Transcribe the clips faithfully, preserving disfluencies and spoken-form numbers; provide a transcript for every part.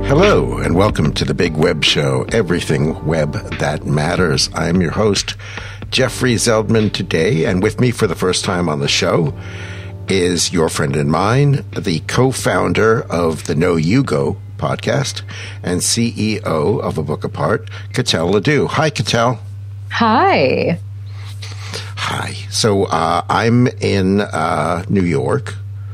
Hello, and welcome to the Big Web Show, everything web that matters. I'm your host, Jeffrey Zeldman, today, and with me for the first time on the show is your friend and mine, the co-founder of the No You Go podcast and C E O of A Book Apart, Cattell Ledoux. Hi, Cattell. Hi. Hi. So uh, I'm in uh, New York,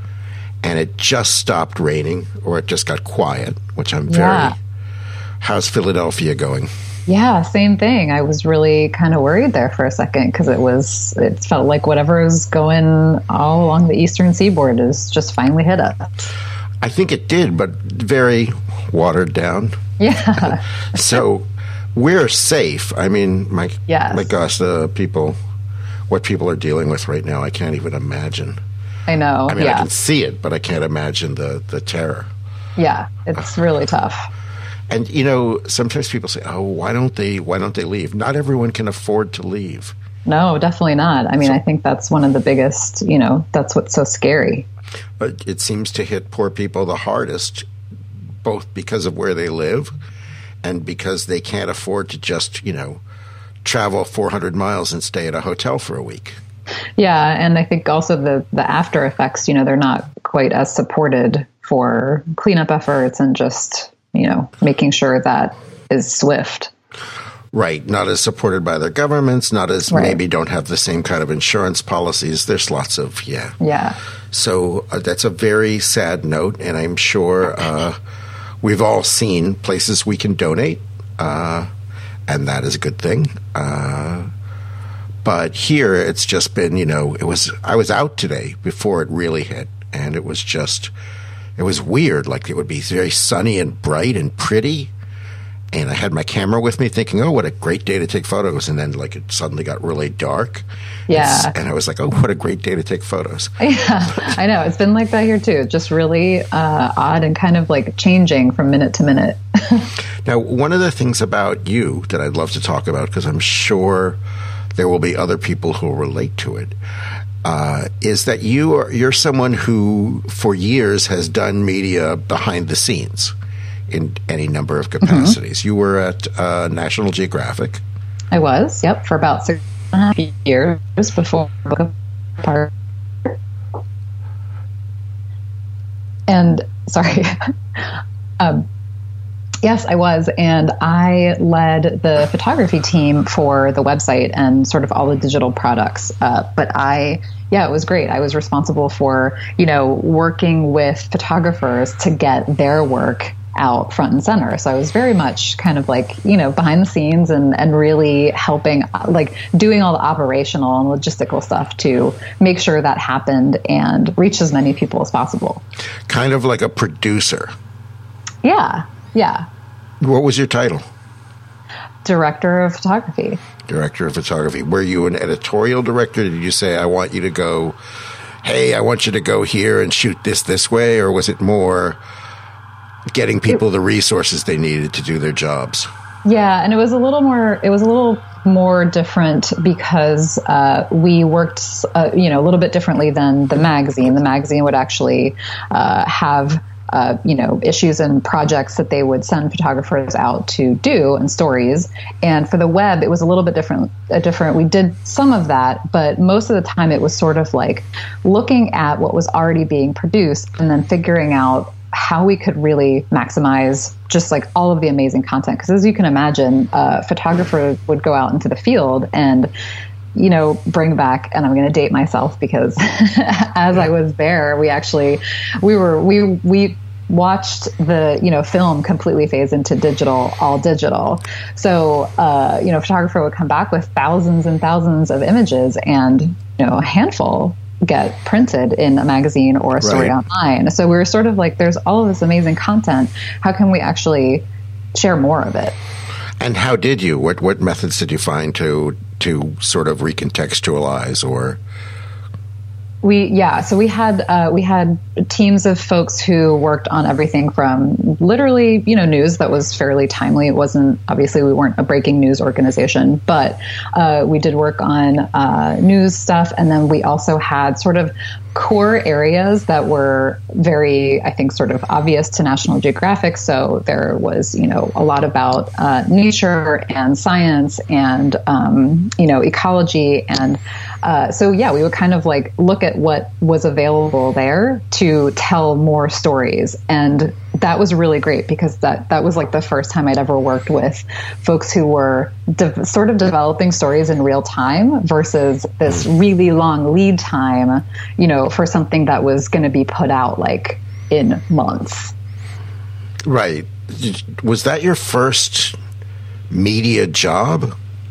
and it just stopped raining, or it just got quiet, which I'm very... Yeah. How's Philadelphia going? Yeah, same thing. I was really kind of worried there for a second because it was, it felt like whatever is going all along the eastern seaboard is just finally hit us. I think it did, but very watered down. Yeah. So we're safe. I mean, my, yes. my gosh, the people, what people are dealing with right now, I can't even imagine. I know. I mean, yeah. I can see it, but I can't imagine the, the terror. Yeah, it's really tough. And, you know, sometimes people say, oh, why don't they, why don't they leave? Not everyone can afford to leave. No, definitely not. I mean, So- I think that's one of the biggest, you know, that's what's so scary. But it seems to hit poor people the hardest, both because of where they live and because they can't afford to just, you know, travel four hundred miles and stay at a hotel for a week. Yeah, and I think also the, the after effects, you know, they're not quite as supported for cleanup efforts and just, you know, making sure that is swift. Right. Not as supported by their governments, not as Right. maybe don't have the same kind of insurance policies. There's lots of, yeah. Yeah. So uh, that's a very sad note, and I'm sure uh, we've all seen places we can donate, uh, and that is a good thing. Uh, but here, it's just been, you know, it was. I was out today before it really hit, and it was just, it was weird. Like it would be very sunny and bright and pretty, and I had my camera with me, thinking, "Oh, what a great day to take photos!" And then, like, it suddenly got really dark. Yeah. and, and I was like, "Oh, what a great day to take photos!" Yeah, I know. It's been like that here too. Just really uh, odd and kind of like changing from minute to minute. Now, one of the things about you that I'd love to talk about, because I'm sure there will be other people who will relate to it, uh, is that you are you're someone who, for years, has done media behind the scenes in any number of capacities. Mm-hmm. You were at uh, National Geographic. I was, yep, for about six and a half years before Book Apart. And sorry, um, yes, I was, and I led the photography team for the website and sort of all the digital products. Uh, but I, yeah, it was great. I was responsible for, you know, working with photographers to get their work out front and center. So I was very much kind of like, you know, behind the scenes and, and really helping, like doing all the operational and logistical stuff to make sure that happened and reach as many people as possible. Kind of like a producer. Yeah. Yeah. What was your title? Director of photography. Director of photography. Were you an editorial director? Did you say, I want you to go, hey, I want you to go here and shoot this this way? Or was it more getting people the resources they needed to do their jobs? Yeah, and it was a little more, it was a little more different because uh, we worked, uh, you know, a little bit differently than the magazine. The magazine would actually uh, have Uh, you know, issues and projects that they would send photographers out to do and stories. And for the web, it was a little bit different. Uh, different. We did some of that, but most of the time it was sort of like looking at what was already being produced and then figuring out how we could really maximize just like all of the amazing content. Because as you can imagine, a photographer would go out into the field and, you know, bring back, and I'm going to date myself because as I was there, we actually, we were, we, we watched the, you know, film completely phase into digital, all digital. So, uh, you know, a photographer would come back with thousands and thousands of images and, you know, a handful get printed in a magazine or a story Right. online. So we were sort of like, there's all of this amazing content. How can we actually share more of it? And how did you? What what methods did you find to to sort of recontextualize or? We yeah, so we had uh, we had teams of folks who worked on everything from literally, you know, news that was fairly timely. It wasn't, obviously we weren't a breaking news organization, but uh, we did work on uh, news stuff, and then we also had sort of core areas that were very, I think, sort of obvious to National Geographic. So there was, you know, a lot about uh, nature and science and, um, you know, ecology. And uh, so, yeah, we would kind of like look at what was available there to tell more stories. And that was really great because that, that was like the first time I'd ever worked with folks who were de- sort of developing stories in real time versus this really long lead time, you know, for something that was going to be put out like in months. Right. Was that your first media job?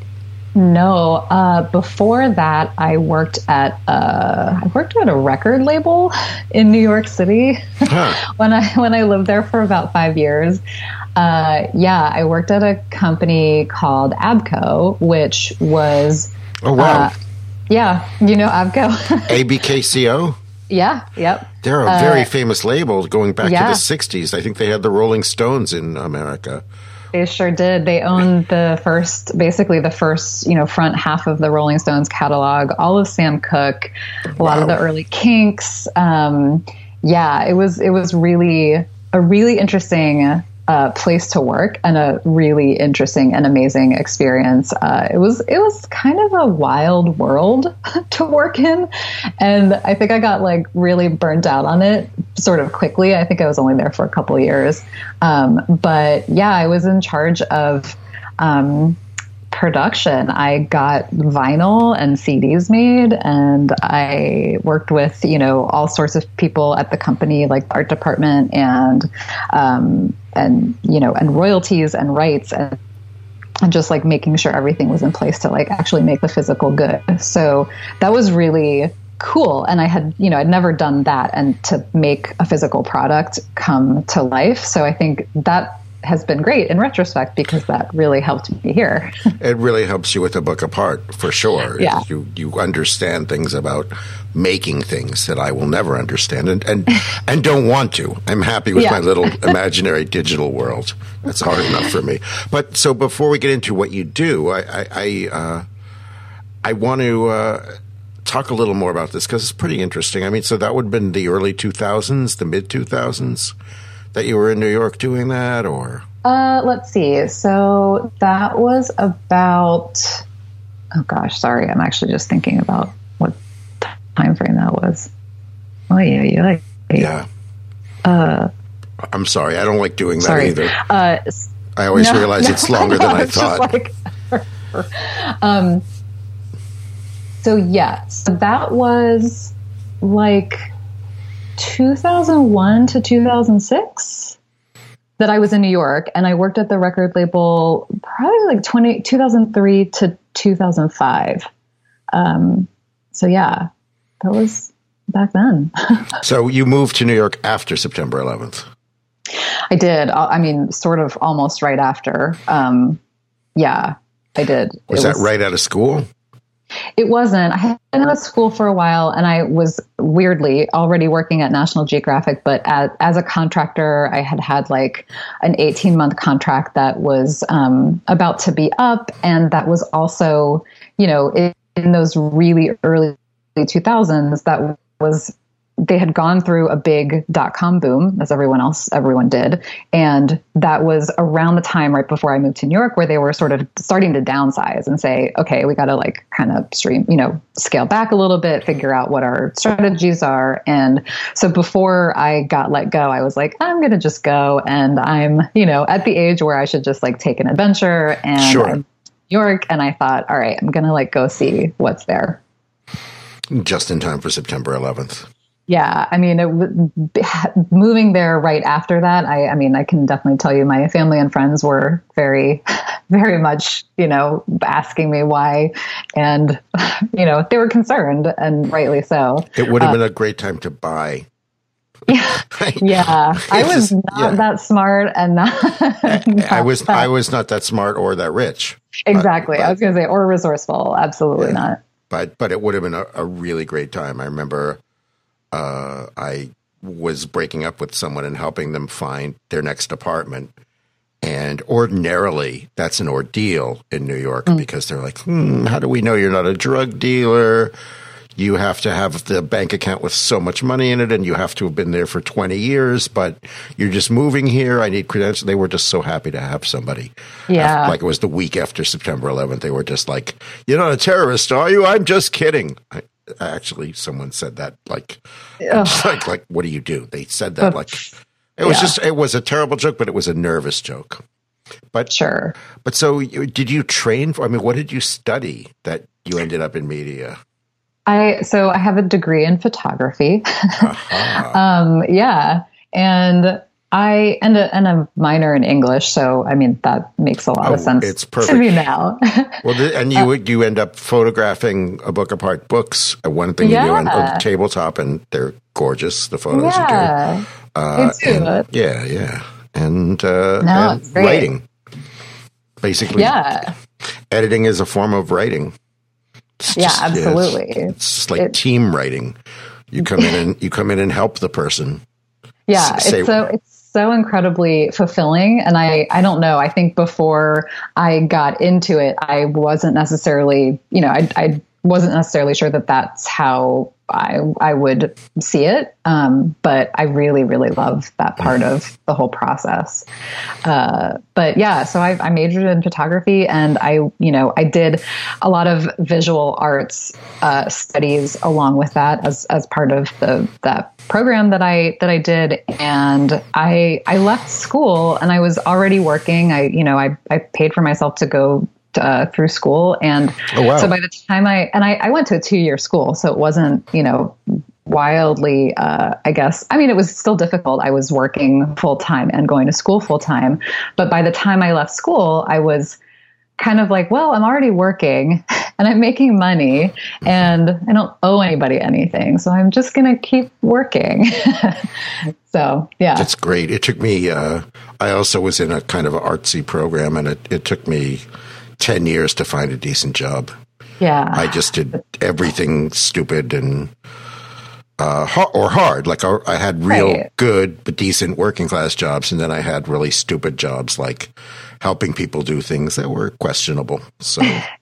No. Uh, before that, I worked at uh, I worked at a record label in New York City huh. when I when I lived there for about five years. Uh, yeah, I worked at a company called Abco, which was oh wow, uh, yeah, you know Abco, A B K C O. Yeah, yep. They're a very uh, famous label going back yeah. to the sixties. I think they had the Rolling Stones in America. They sure did. They owned the first, basically the first, you know, front half of the Rolling Stones catalog, all of Sam Cooke, a wow. lot of the early Kinks. Um, yeah, it was it was really a really interesting uh, place to work and a really interesting and amazing experience. Uh, it was it was kind of a wild world to work in, and I think I got like really burnt out on it sort of quickly. I think I was only there for a couple of years, um, but yeah, I was in charge of um, production. I got vinyl and C Ds made, and I worked with, you know, all sorts of people at the company, like the art department and, um, and, you know, and royalties and rights and, and just like making sure everything was in place to like actually make the physical good. So that was really cool. And I had, you know, I'd never done that and to make a physical product come to life. So I think that has been great in retrospect because that really helped me here. It really helps you with the book apart, for sure. Yeah. You you understand things about making things that I will never understand and and, and don't want to. I'm happy with yeah. my little imaginary digital world. That's hard enough for me. But so before we get into what you do, I I I, uh, I want to uh, talk a little more about this because it's pretty interesting. I mean, so that would have been the early two thousands, the mid two thousands. That you were in New York doing that, or? Uh, let's see. So that was about, oh gosh, sorry. I'm actually just thinking about what time frame that was. Oh, yeah, yeah. Yeah. Uh, I'm sorry. I don't like doing that sorry. either. Uh, I always no, realize no, it's longer I know, than I it's thought. Like, um, so, yeah. So that was like two thousand one to two thousand six that I was in New York, and I worked at the record label probably like twenty, two thousand three to two thousand five. Um, so yeah, that was back then. So you moved to New York after September eleventh? I did. I mean, sort of almost right after. Um, yeah, I did. Was it that was, right out of school? It wasn't. I had been out of school for a while, and I was weirdly already working at National Geographic, but as, as a contractor, I had had like an eighteen month contract that was um, about to be up. And that was also, you know, in, in those really early two thousands, that was, they had gone through a big dot-com boom, as everyone else, everyone did. And that was around the time right before I moved to New York where they were sort of starting to downsize and say, okay, we got to like kind of stream, you know, scale back a little bit, figure out what our strategies are. And so before I got let go, I was like, I'm going to just go. And I'm, you know, at the age where I should just like take an adventure. And sure. I'm in New York. And I thought, all right, I'm going to like go see what's there. Just in time for September eleventh. Yeah, I mean, it, moving there right after that, I, I mean, I can definitely tell you my family and friends were very, very much, you know, asking me why. And, you know, they were concerned, and rightly so. It would have uh, been a great time to buy. Yeah, yeah. I was not yeah. that smart and not. not I was, that. I was not that smart or that rich. Exactly. But, but, I was going to say, or resourceful. Absolutely yeah. not. But, but it would have been a, a really great time. I remember. Uh, I was breaking up with someone and helping them find their next apartment. And ordinarily, that's an ordeal in New York mm. because they're like, hmm, how do we know you're not a drug dealer? you have to have the bank account with so much money in it, and you have to have been there for twenty years, but you're just moving here. I need credentials. They were just so happy to have somebody. Yeah. After, like it was the week after September eleventh. They were just like, you're not a terrorist, are you? I'm just kidding. I, actually, someone said that, like, like, like, what do you do? They said that, like, it was yeah. just, it was a terrible joke, but it was a nervous joke. But sure. But so did you train for, I mean, what did you study that you ended up in media? I so I have a degree in photography. Uh-huh. um, yeah, and I and a, and a minor in English. So I mean that makes a lot oh, of sense it's perfect. to me now. Well, and you uh, you end up photographing A Book Apart books. One thing yeah. you do on a tabletop, and they're gorgeous. The photos yeah. you do. Uh, and, yeah, yeah, and, uh, no, and writing. Basically, yeah. Editing is a form of writing. It's yeah, just, absolutely. Yeah, it's, it's just like it, team writing. You come in and you come in and help the person. Yeah, Say, it's so it's so incredibly fulfilling. And I I don't know. I think before I got into it, I wasn't necessarily, you know, I I wasn't necessarily sure that that's how I I would see it. Um, but I really, really love that part of the whole process. Uh, but yeah, so I, I majored in photography, and I, you know, I did a lot of visual arts uh, studies along with that as as part of the that program that I that I did. And I I left school, and I was already working. I you know I I paid for myself to go Uh, through school. And oh, wow. so by the time I, and I, I went to a two year school, so it wasn't, you know, wildly, uh, I guess, I mean, it was still difficult. I was working full time and going to school full time. But by the time I left school, I was kind of like, well, I'm already working and I'm making money and I don't owe anybody anything. So I'm just going to keep working. So, yeah. That's great. It took me, uh, I also was in a kind of an artsy program, and it, it took me ten years to find a decent job. Yeah. I just did everything stupid and, uh, or hard. Like I, I had real right. good, but decent working class jobs. And then I had really stupid jobs, like helping people do things that were questionable. So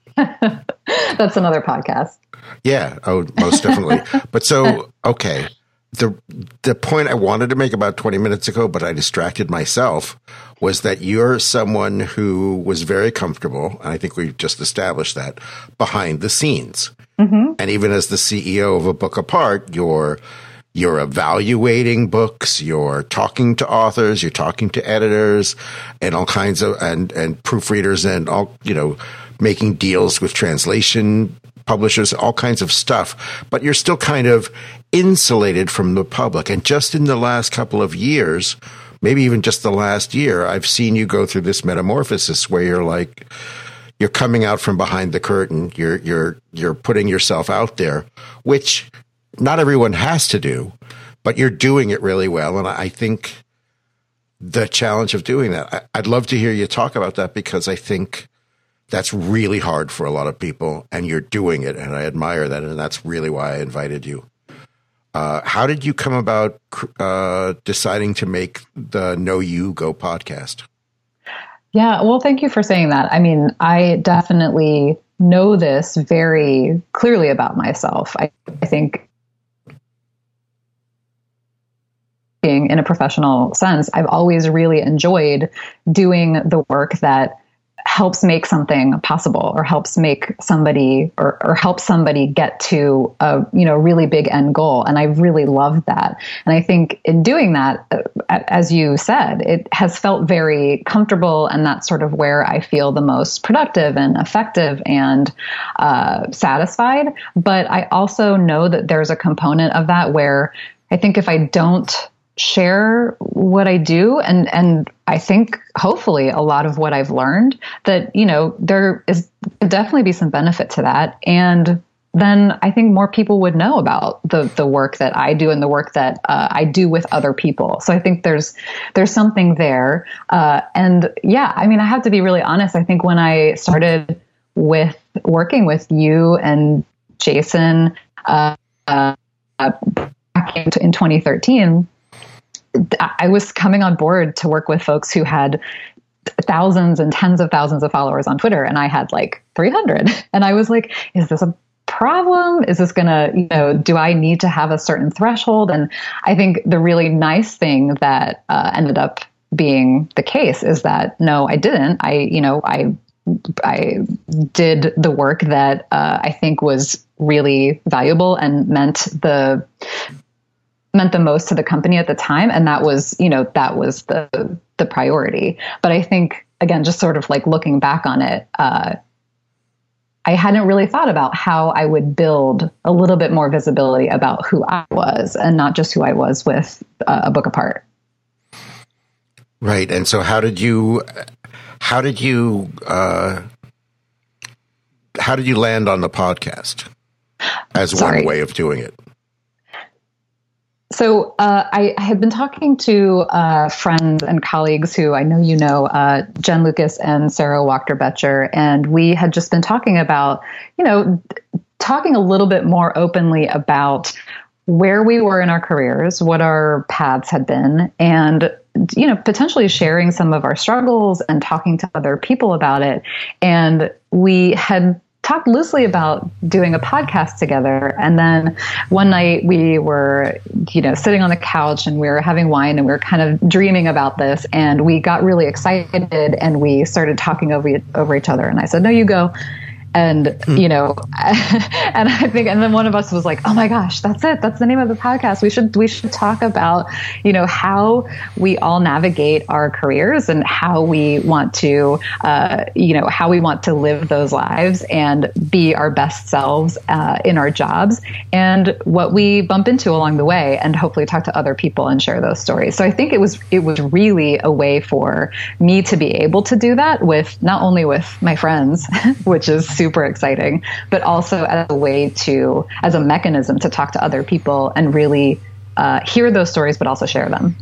that's another podcast. Yeah. Oh, most definitely. But so, okay. The the point I wanted to make about twenty minutes ago, but I distracted myself, was that you're someone who was very comfortable, and I think we've just established that, behind the scenes. Mm-hmm. And even as the C E O of A Book Apart, you're you're evaluating books, you're talking to authors, you're talking to editors, and all kinds of and and proofreaders, and all, you know, making deals with translation publishers, all kinds of stuff, but you're still kind of insulated from the public. And just in the last couple of years, maybe even just the last year, I've seen you go through this metamorphosis where you're like, you're coming out from behind the curtain. You're, you're, you're putting yourself out there, which not everyone has to do, but you're doing it really well. And I think the challenge of doing that, I'd love to hear you talk about that, because I think that's really hard for a lot of people, and you're doing it, and I admire that, and that's really why I invited you. Uh, how did you come about uh, deciding to make the Know You Go podcast? Yeah, well, thank you for saying that. I mean, I definitely know this very clearly about myself. I, I think in a professional sense, I've always really enjoyed doing the work that helps make something possible, or helps make somebody or, or help somebody get to a, you know, really big end goal. And I really love that. And I think in doing that, as you said, it has felt very comfortable, and that's sort of where I feel the most productive and effective and uh, satisfied. But I also know that there's a component of that where I think if I don't share what I do, and and I think hopefully a lot of what I've learned, that, you know, there is could definitely be some benefit to that. And then I think more people would know about the the work that I do and the work that uh, I do with other people. So I think there's there's something there. Uh, and yeah, I mean, I have to be really honest. I think when I started with working with you and Jason uh, uh, back in, in twenty thirteen, I was coming on board to work with folks who had thousands and tens of thousands of followers on Twitter, and I had like three hundred. And I was like, is this a problem? Is this going to, you know, do I need to have a certain threshold? And I think the really nice thing that uh, ended up being the case is that, no, I didn't. I, you know, I, I did the work that uh, I think was really valuable and meant the, meant the most to the company at the time. And that was, you know, that was the, the priority. But I think, again, just sort of like looking back on it, uh, I hadn't really thought about how I would build a little bit more visibility about who I was and not just who I was with uh, A Book Apart. Right. And so how did you, how did you, uh, how did you land on the podcast as Sorry. one way of doing it? So uh, I, I had been talking to uh, friends and colleagues who I know you know, uh, Jen Lucas and Sarah Wachter-Boettcher, and we had just been talking about, you know, talking a little bit more openly about where we were in our careers, what our paths had been, and, you know, potentially sharing some of our struggles and talking to other people about it. And we had talked loosely about doing a podcast together. And then one night we were, you know, sitting on the couch and we were having wine and we were kind of dreaming about this. And we got really excited and we started talking over, over each other. And I said, no, you go. And, you know, and I think, and then one of us was like, oh my gosh, that's it. That's the name of the podcast. We should, we should talk about, you know, how we all navigate our careers and how we want to, uh, you know, how we want to live those lives and be our best selves, uh, in our jobs and what we bump into along the way, and hopefully talk to other people and share those stories. So I think it was, it was really a way for me to be able to do that with not only with my friends, which is super super exciting, but also as a way to, as a mechanism to talk to other people and really uh, hear those stories, but also share them.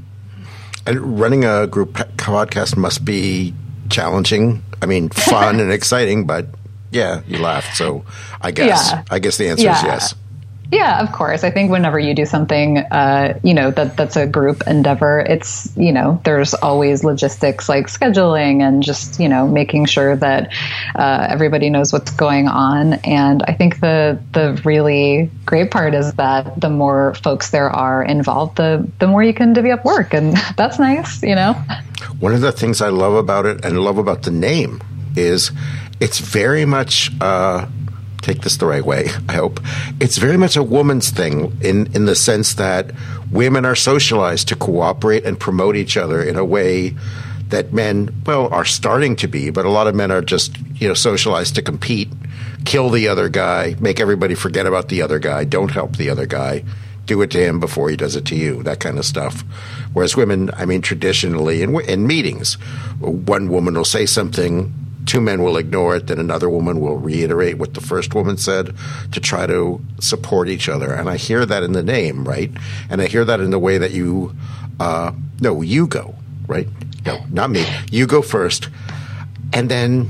And running a group podcast must be challenging. I mean, fun and exciting, but yeah, you laughed. So I guess, yeah. I guess the answer yeah. is yes. Yeah, of course. I think whenever you do something, uh, you know, that that's a group endeavor, it's, you know, there's always logistics like scheduling and just, you know, making sure that uh, everybody knows what's going on. And I think the the really great part is that the more folks there are involved, the, the more you can divvy up work. And that's nice, you know. One of the things I love about it and love about the name is it's very much uh take this the right way, I hope. It's very much a woman's thing in, in the sense that women are socialized to cooperate and promote each other in a way that men, well, are starting to be, but a lot of men are just, you know, socialized to compete, kill the other guy, make everybody forget about the other guy, don't help the other guy, do it to him before he does it to you, that kind of stuff. Whereas women, I mean, traditionally in, in meetings, one woman will say something, two men will ignore it, then another woman will reiterate what the first woman said to try to support each other. And I hear that in the name, right? And I hear that in the way that you, uh, no, you go, right? No, not me. You go first. And then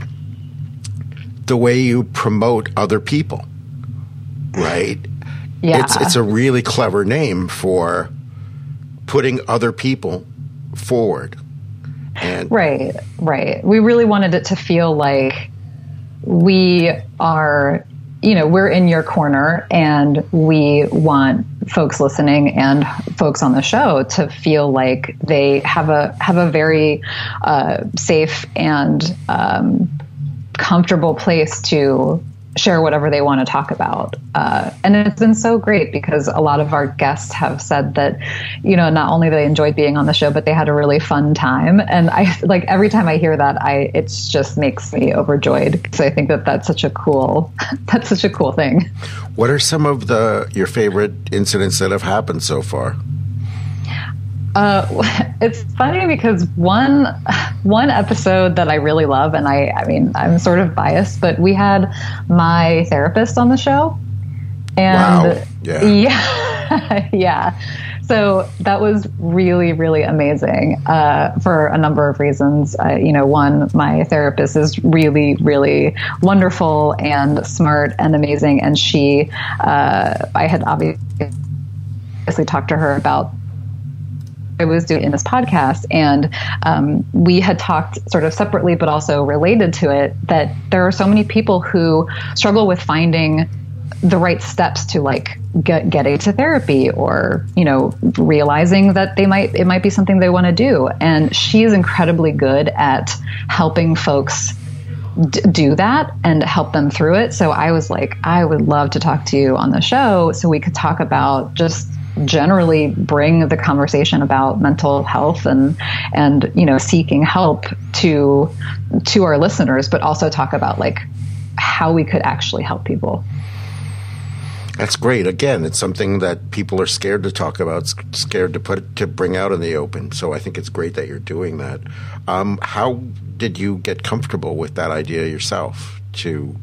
the way you promote other people, right? Yeah. It's, it's a really clever name for putting other people forward. And right, right. We really wanted it to feel like we are, you know, we're in your corner and we want folks listening and folks on the show to feel like they have a have a very uh, safe and um, comfortable place to share whatever they want to talk about. Uh, and it's been so great because a lot of our guests have said that, you know, not only they enjoyed being on the show, but they had a really fun time. And I like every time I hear that, I, it's just makes me overjoyed because I think that that's such a cool, that's such a cool thing. What are some of the, your favorite incidents that have happened so far? Uh, it's funny because one one episode that I really love, and I, I mean, I'm sort of biased, but we had my therapist on the show. And wow. Yeah. Yeah. yeah. So that was really, really amazing uh, for a number of reasons. Uh, you know, one, my therapist is really, really wonderful and smart and amazing. And she, uh, I had obviously talked to her about I was doing in this podcast, and um, we had talked sort of separately, but also related to it, that there are so many people who struggle with finding the right steps to like get getting to therapy, or you know, realizing that they might it might be something they want to do. And she's incredibly good at helping folks d- do that and help them through it. So I was like, I would love to talk to you on the show so we could talk about just generally bring the conversation about mental health and and you know, seeking help to to our listeners, but also talk about like how we could actually help people. That's great. Again, it's something that people are scared to talk about, scared to put to bring out in the open. So I think it's great that you're doing that. Um, how did you get comfortable with that idea yourself, to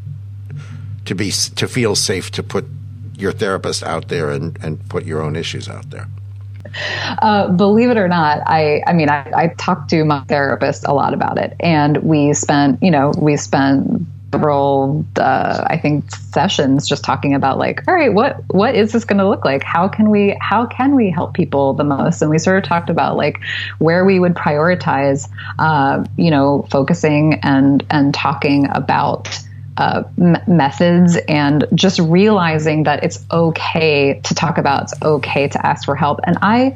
to be to feel safe to put your therapist out there and, and put your own issues out there? Uh, believe it or not, I, I mean, I, I talked to my therapist a lot about it, and we spent, you know, we spent several, uh, I think, sessions just talking about like, all right, what, what is this going to look like? How can we, how can we help people the most? And we sort of talked about like where we would prioritize, uh, you know, focusing and, and talking about Uh, m- methods, and just realizing that it's okay to talk about, it's okay to ask for help. And I,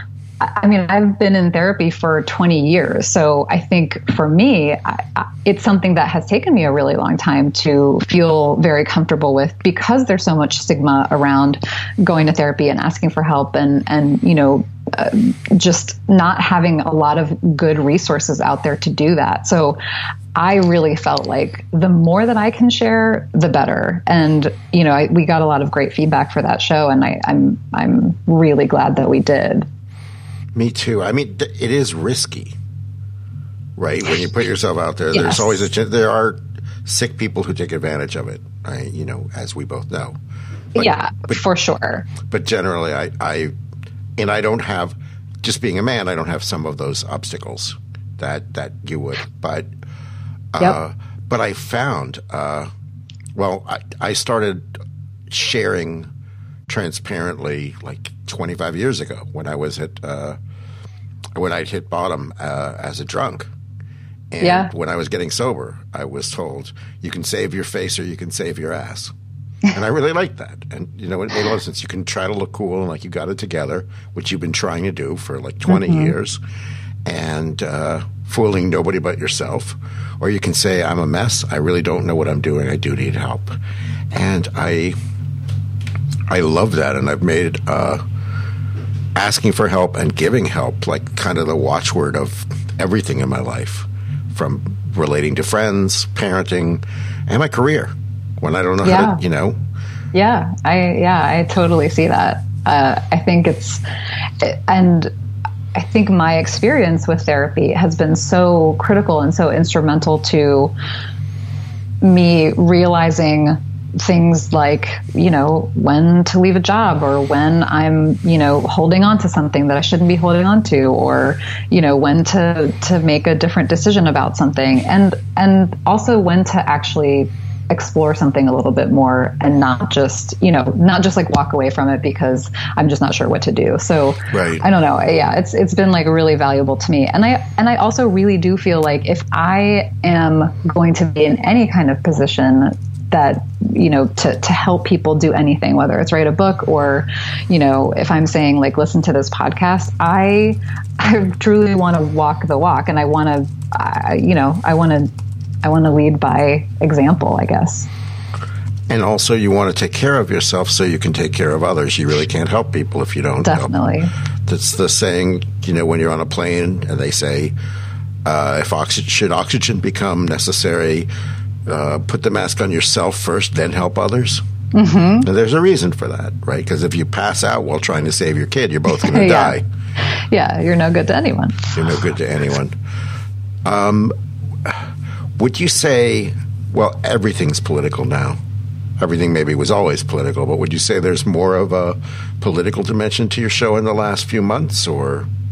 I mean, I've been in therapy for twenty years. So I think for me, I, I, it's something that has taken me a really long time to feel very comfortable with, because there's so much stigma around going to therapy and asking for help, and, and, you know, uh, just not having a lot of good resources out there to do that. So I really felt like the more that I can share, the better. And, you know, I, we got a lot of great feedback for that show, and I, I'm, I'm really glad that we did. Me too. I mean, th- it is risky, right? When you put yourself out there, Yes. there's always a ch- there are sick people who take advantage of it, right? You know, as we both know. But, yeah, but, for sure. But generally, I, I, and I don't have, just being a man, I don't have some of those obstacles that, that you would. But, uh, Yep. but I found, uh, well, I, I started sharing transparently like twenty-five years ago when I was at, uh, when I'd hit bottom uh, as a drunk. And Yeah. when I was getting sober, I was told, you can save your face or you can save your ass. And I really liked that. And, you know, it made a lot of sense. You can try to look cool and like you got it together, which you've been trying to do for like twenty mm-hmm. years, and uh, fooling nobody but yourself. Or you can say, I'm a mess. I really don't know what I'm doing. I do need help. And I I love that. And I've made uh, asking for help and giving help like kind of the watchword of everything in my life, from relating to friends, parenting, and my career. When I don't know yeah. how to, you know. Yeah, I yeah, I totally see that. Uh, I think it's, and I think my experience with therapy has been so critical and so instrumental to me realizing things like, you know, when to leave a job, or when I'm, you know, holding on to something that I shouldn't be holding on to, or, you know, when to, to make a different decision about something, and, and also when to actually explore something a little bit more, and not just, you know, not just like walk away from it because I'm just not sure what to do. So right. I don't know. Yeah, it's it's been like really valuable to me. And I and I also really do feel like if I am going to be in any kind of position that, you know, to, to help people do anything, whether it's write a book or, you know, if I'm saying like, listen to this podcast, I, I truly want to walk the walk, and I want to, uh, you know, I want to, I want to lead by example, I guess. And also you want to take care of yourself so you can take care of others. You really can't help people if you don't Definitely. help. That's the saying, you know, when you're on a plane and they say, uh, if oxygen, should oxygen become necessary, uh, put the mask on yourself first, then help others. Mm-hmm. And there's a reason for that, right? Because if you pass out while trying to save your kid, you're both going to yeah. die. Yeah, you're no good to anyone. You're no good to anyone. Um, would you say, well, everything's political now. Everything maybe was always political, but would you say there's more of a political dimension to your show in the last few months, or?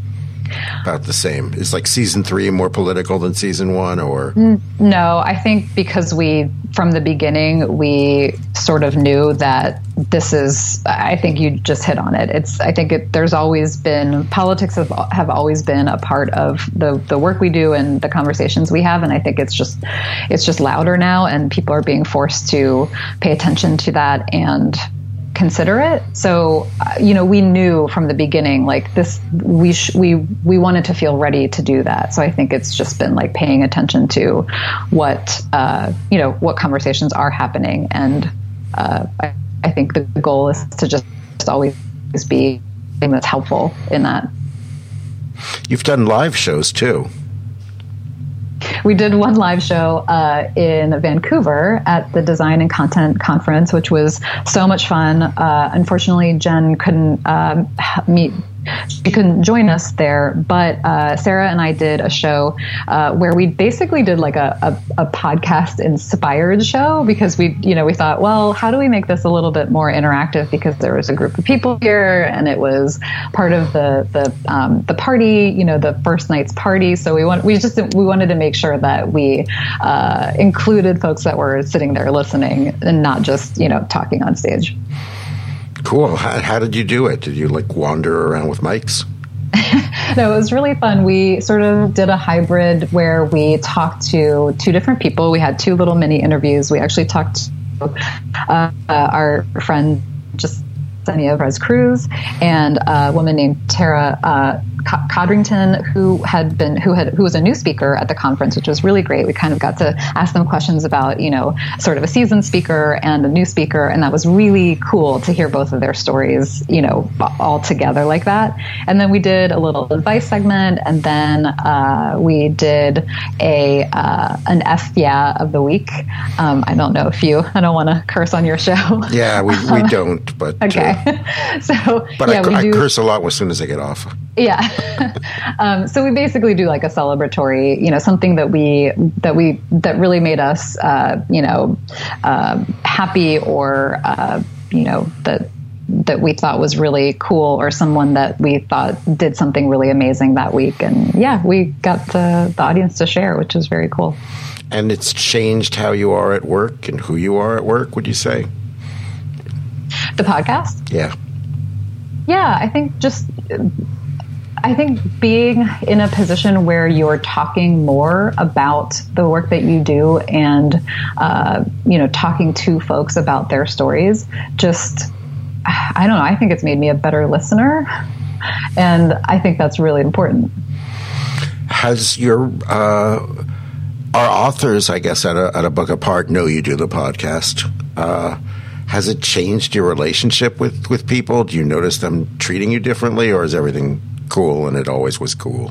about the same? Is like season three more political than season one, or? No, I think because we, from the beginning, we sort of knew that this is, I think you just hit on it. It's, I think it, there's always been, politics have, have always been a part of the, the work we do and the conversations we have. And I think it's just, it's just louder now, and people are being forced to pay attention to that and consider it. So, uh, you know, we knew from the beginning, like this, we sh- we we wanted to feel ready to do that. So I think it's just been like paying attention to what uh, you know what conversations are happening, and uh, I, I think the goal is to just, just always be something that's helpful in that. You've done live shows too. We did one live show uh, in Vancouver at the Design and Content Conference, which was so much fun. Uh, unfortunately, Jen couldn't um, meet. She couldn't join us there, but uh, Sarah and I did a show uh, where we basically did like a, a, a podcast inspired show, because we, you know, we thought, well, how do we make this a little bit more interactive? Because there was a group of people here, and it was part of the the um, the party, you know, the first night's party. So we want we just we wanted to make sure that we uh, included folks that were sitting there listening and not just, you know, talking on stage. Cool. How, how did you do it? Did you like wander around with mics? No, it was really fun. We sort of did a hybrid where we talked to two different people. We had two little mini interviews. We actually talked to uh, uh, our friend, just Yesenia Perez Cruz, and a woman named Tara uh, Codrington, who had been who had who was a new speaker at the conference, which was really great. We kind of got to ask them questions about, you know, sort of a seasoned speaker and a new speaker, and that was really cool to hear both of their stories, you know, all together like that. And then we did a little advice segment, and then uh, we did a uh, an F yeah of the week. Um, I don't know if you, I don't want to curse on your show. Yeah, we we don't, but okay. Uh, so but yeah, I, we I do, curse a lot as soon as I get off. Yeah. um, so we basically do like a celebratory, you know, something that we, that we, that really made us, uh, you know, uh, happy, or, uh, you know, that, that we thought was really cool, or someone that we thought did something really amazing that week. And yeah, we got the, the audience to share, which was very cool. And it's changed how you are at work and who you are at work, would you say? The podcast? Yeah. Yeah, I think just... I think being in a position where you're talking more about the work that you do, and, uh, you know, talking to folks about their stories, just, I don't know, I think it's made me a better listener. And I think that's really important. Has your, uh, our authors, I guess, at a, at a Book Apart know you do the podcast. Uh, has it changed your relationship with, with people? Do you notice them treating you differently, or is everything cool and it always was cool?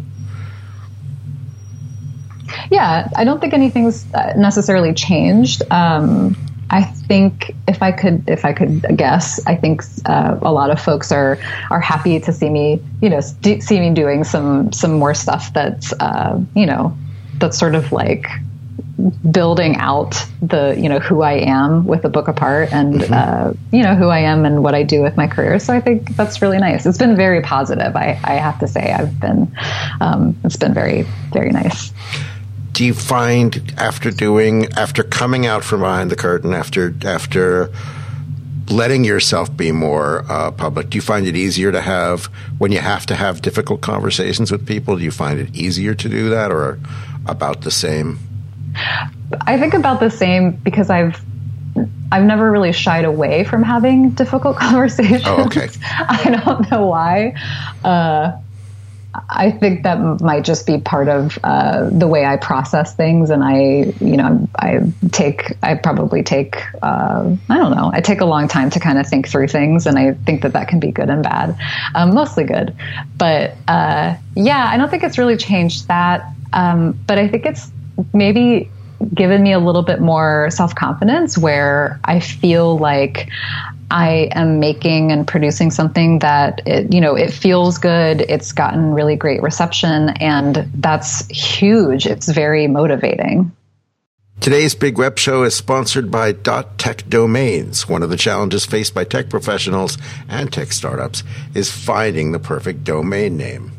Yeah, I don't think anything's necessarily changed. Um, I think if I could, if I could guess, I think uh, a lot of folks are are happy to see me, you know, do, see me doing some some more stuff that's, uh, you know, that's sort of like building out the, you know, who I am with A Book Apart, and, mm-hmm. uh, you know, who I am and what I do with my career. So I think that's really nice. It's been very positive. I, I have to say I've been, um, it's been very, very nice. Do you find after doing, after coming out from behind the curtain, after, after letting yourself be more uh, public, do you find it easier to have, when you have to have difficult conversations with people, do you find it easier to do that, or about the same? I think about the same, because I've I've never really shied away from having difficult conversations. Oh, okay. I don't know why. Uh, I think that might just be part of uh, the way I process things, and I, you know, I take, I probably take, uh, I don't know, I take a long time to kind of think through things, and I think that that can be good and bad, um, mostly good. But uh, yeah, I don't think it's really changed that, um, but I think it's maybe given me a little bit more self-confidence, where I feel like I am making and producing something that, it, you know, it feels good. It's gotten really great reception, and that's huge. It's very motivating. Today's Big Web Show is sponsored by .tech Domains. One of the challenges faced by tech professionals and tech startups is finding the perfect domain name.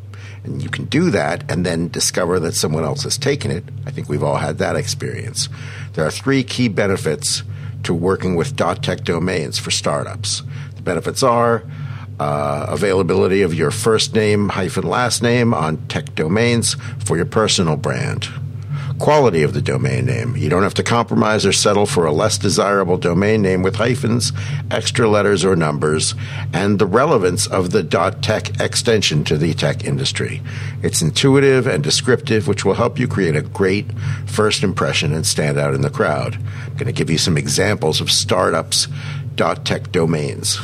And you can do that and then discover that someone else has taken it. I think we've all had that experience. There are three key benefits to working with .tech domains for startups. The benefits are uh, availability of your first name hyphen last name on tech domains for your personal brand. Quality of the domain name. You don't have to compromise or settle for a less desirable domain name with hyphens, extra letters or numbers, and the relevance of the .tech extension to the tech industry. It's intuitive and descriptive, which will help you create a great first impression and stand out in the crowd. I'm going to give you some examples of startups' .tech domains.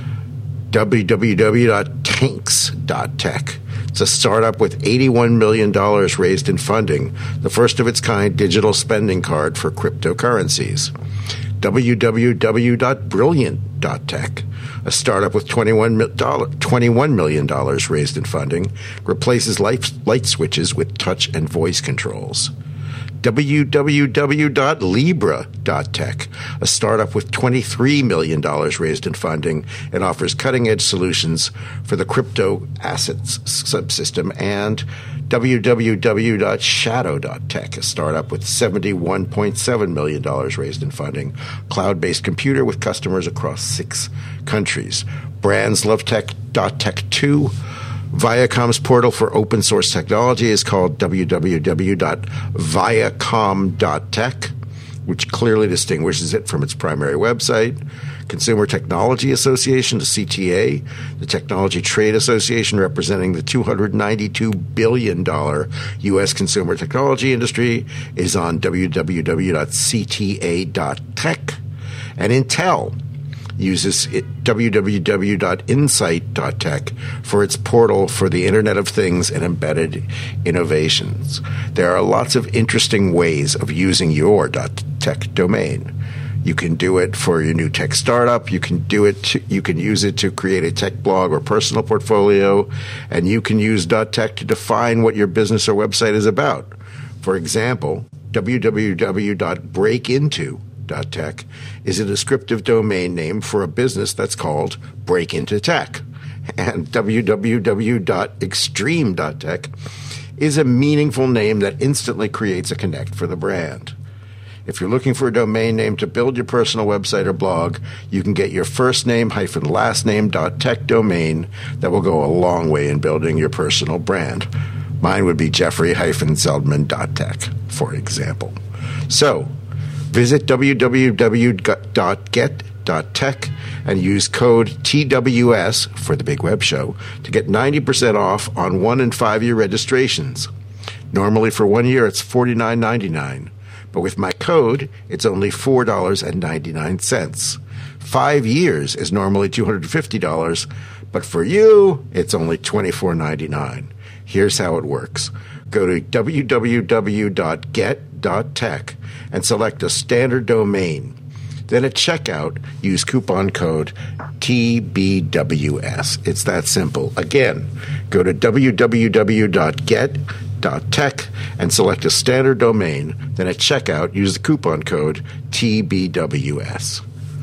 w w w dot tanks dot tech. It's a startup with eighty-one million dollars raised in funding, the first of its kind digital spending card for cryptocurrencies. w w w dot brilliant dot tech, a startup with twenty-one million dollars raised in funding, replaces light, light switches with touch and voice controls. w w w dot libra dot tech, a startup with twenty-three million dollars raised in funding. It offers cutting-edge solutions for the crypto assets subsystem. And w w w dot shadow dot tech, a startup with seventy-one point seven million dollars raised in funding, cloud-based computer with customers across six countries. Brands love tech dot tech too. Viacom's portal for open source technology is called w w w dot viacom dot tech, which clearly distinguishes it from its primary website. Consumer Technology Association, the C T A, the Technology Trade Association representing the two hundred ninety-two billion dollars U S consumer technology industry, is on w w w dot c t a dot tech. And Intel uses it, w w w dot insight dot tech, for its portal for the Internet of Things and embedded innovations. There are lots of interesting ways of using your .tech domain. You can do it for your new tech startup. You can do it. To, you can use it to create a tech blog or personal portfolio, and you can use .tech to define what your business or website is about. For example, w w w dot break into dot tech is a descriptive domain name for a business that's called Break Into Tech. And w w w dot extreme dot tech is a meaningful name that instantly creates a connect for the brand. If you're looking for a domain name to build your personal website or blog, you can get your first name hyphen last name dot tech domain that will go a long way in building your personal brand. Mine would be Jeffrey hyphen Zeldman dot tech, for example. So, visit w w w dot get dot tech and use code T W S for the Big Web Show to get ninety percent off on one and five year registrations. Normally for one year it's forty-nine ninety-nine, but with my code it's only four dollars and ninety-nine cents. Five years is normally two hundred fifty dollars, but for you it's only twenty-four ninety-nine. Here's how it works. Go to w w w dot get dot tech and select a standard domain. Then at checkout, use coupon code T B W S. It's that simple. Again, go to w w w dot get dot tech and select a standard domain. Then at checkout, use the coupon code T B W S.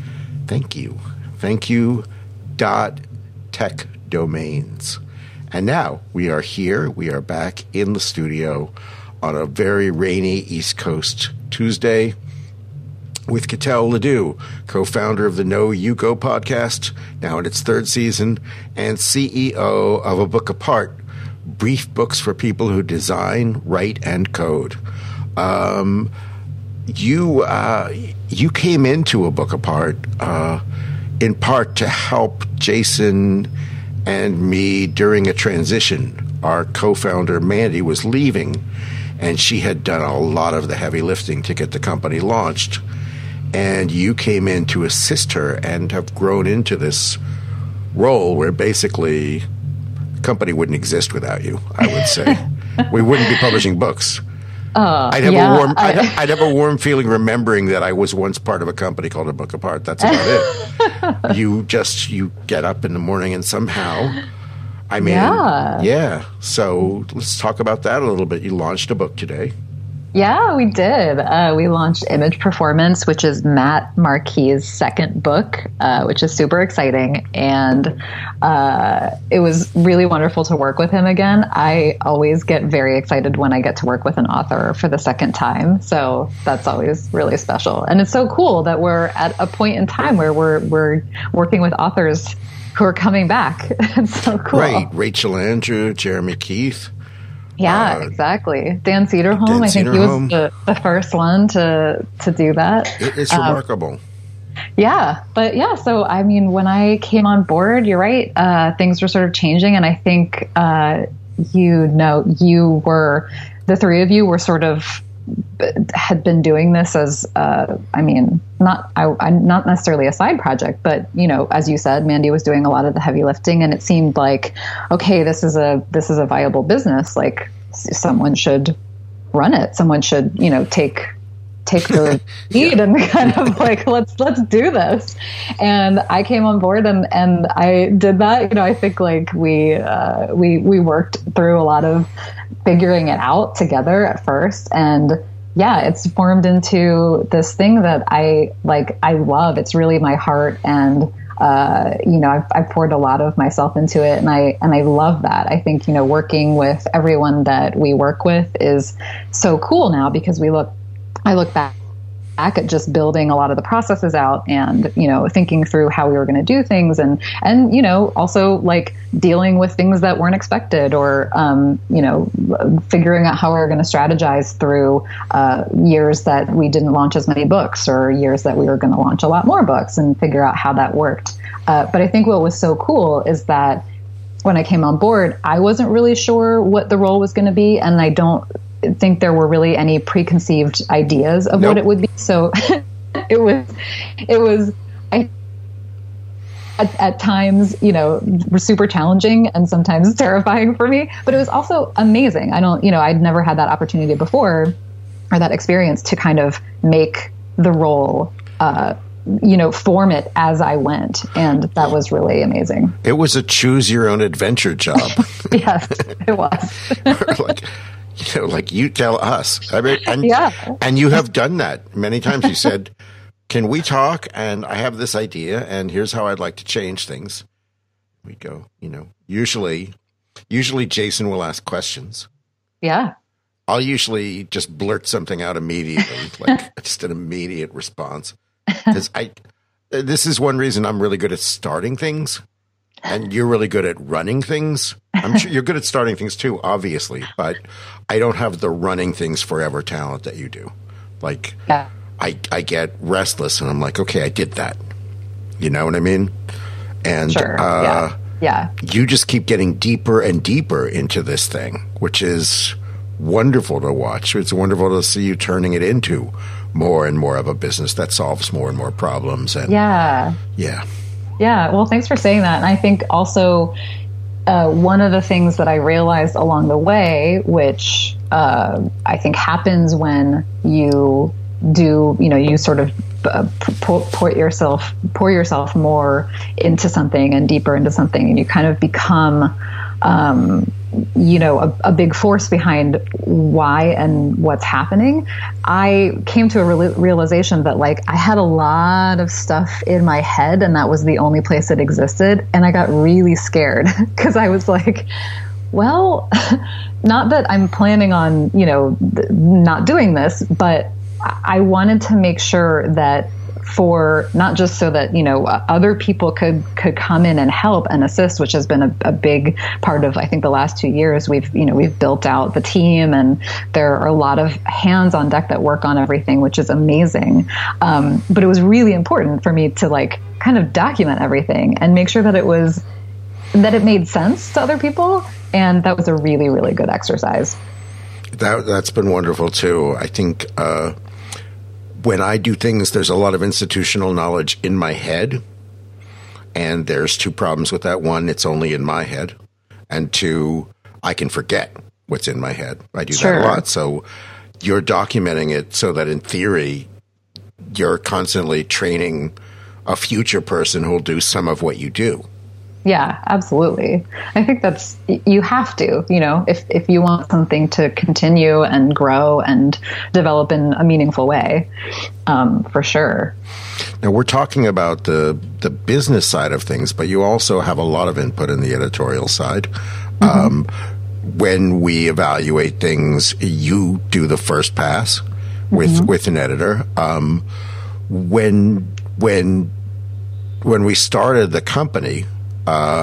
Thank you. Thank you, dot tech domains. And now we are here. We are back in the studio on a very rainy East Coast Tuesday with Cattell Ledoux, co-founder of the No You Go podcast, now in its third season, and C E O of A Book Apart, brief books for people who design, write, and code. Um, you uh, you came into A Book Apart uh, in part to help Jason and me during a transition. Our co-founder, Mandy, was leaving, and she had done a lot of the heavy lifting to get the company launched. And you came in to assist her and have grown into this role where basically the company wouldn't exist without you, I would say. We wouldn't be publishing books. Uh, I'd have, yeah, a warm, I, I'd, I'd have a warm feeling remembering that I was once part of a company called A Book Apart. That's about it. You just, you get up in the morning and somehow, I mean, yeah. yeah. So let's talk about that a little bit. You launched a book today. Yeah, we did. Uh, we launched Image Performance, which is Matt Marquis' second book, uh, which is super exciting. And uh, it was really wonderful to work with him again. I always get very excited when I get to work with an author for the second time. So that's always really special. And it's so cool that we're at a point in time where we're, we're working with authors who are coming back. It's so cool. Right. Rachel Andrew, Jeremy Keith. Yeah, uh, exactly. Dan Cederholm, Dan I think Cederholm. He was the, the first one to, to do that. It, it's um, remarkable. Yeah. But yeah, so I mean, when I came on board, you're right, uh, things were sort of changing. And I think, uh, you know, you were, the three of you were sort of, had been doing this as, uh, I mean, not I, I, not necessarily a side project, but you know, as you said, Mandy was doing a lot of the heavy lifting, and it seemed like, okay, this is a this is a viable business. Like, someone should run it. Someone should, you know, take take the lead yeah. and kind of like, let's let's do this. And I came on board and and I did that. You know, I think like we uh, we we worked through a lot of figuring it out together at first, and yeah, it's formed into this thing that I like. I love. It's really my heart, and uh, you know, I've, I've poured a lot of myself into it, and I and I love that. I think, you know, working with everyone that we work with is so cool now, because we look. I look back. back at just building a lot of the processes out, and, you know, thinking through how we were going to do things, and, and, you know, also like dealing with things that weren't expected, or, um, you know, figuring out how we were going to strategize through, uh, years that we didn't launch as many books, or years that we were going to launch a lot more books, and figure out how that worked. Uh, but I think what was so cool is that when I came on board, I wasn't really sure what the role was going to be. And I don't think there were really any preconceived ideas of nope. what it would be. So it was, it was, I, at, at times, you know, super challenging and sometimes terrifying for me, but it was also amazing. I don't, you know, I'd never had that opportunity before, or that experience to kind of make the role, uh, you know, form it as I went. And that was really amazing. It was a choose your own adventure job. Yes, it was. like, you know, like, you tell us. I mean, and, yeah. and you have done that many times. You said, can we talk? And I have this idea, and here's how I'd like to change things. We go, you know, usually, usually Jason will ask questions. Yeah. I'll usually just blurt something out immediately, like just an immediate response. Because I, this is one reason I'm really good at starting things, and you're really good at running things. I'm sure you're good at starting things too, obviously, but I don't have the running things forever talent that you do. Like, yeah. I, I get restless, and I'm like, okay, I did that. You know what I mean? And sure. uh, yeah. yeah, you just keep getting deeper and deeper into this thing, which is wonderful to watch. It's wonderful to see you turning it into more and more of a business that solves more and more problems. And yeah. Yeah. Yeah. Well, thanks for saying that. And I think also uh, one of the things that I realized along the way, which uh, I think happens when you do, you know, you sort of uh, pour, pour yourself, pour yourself more into something and deeper into something, and you kind of become, um, you know, a, a big force behind why and what's happening. I came to a real, realization that, like, I had a lot of stuff in my head, and that was the only place it existed. And I got really scared because I was like, well, not that I'm planning on, you know, th- not doing this, but I wanted to make sure that for not just so that, you know, other people could, could come in and help and assist, which has been a, a big part of, I think, the last two years. We've, you know, we've built out the team, and there are a lot of hands on deck that work on everything, which is amazing. Um, but it was really important for me to, like, kind of document everything and make sure that it was, that it made sense to other people. And that was a really, really good exercise. That, that's been wonderful too. I think, uh, when I do things, there's a lot of institutional knowledge in my head, and there's two problems with that. One, it's only in my head, and two, I can forget what's in my head. I do sure. that a lot. So you're documenting it so that in theory, you're constantly training a future person who'll do some of what you do. Yeah, absolutely. I think that's, you have to, you know, if, if you want something to continue and grow and develop in a meaningful way, um, for sure. Now, we're talking about the, the business side of things, but you also have a lot of input in the editorial side. Mm-hmm. Um, when we evaluate things, you do the first pass with, mm-hmm. with an editor. Um, when, when, when we started the company, Uh,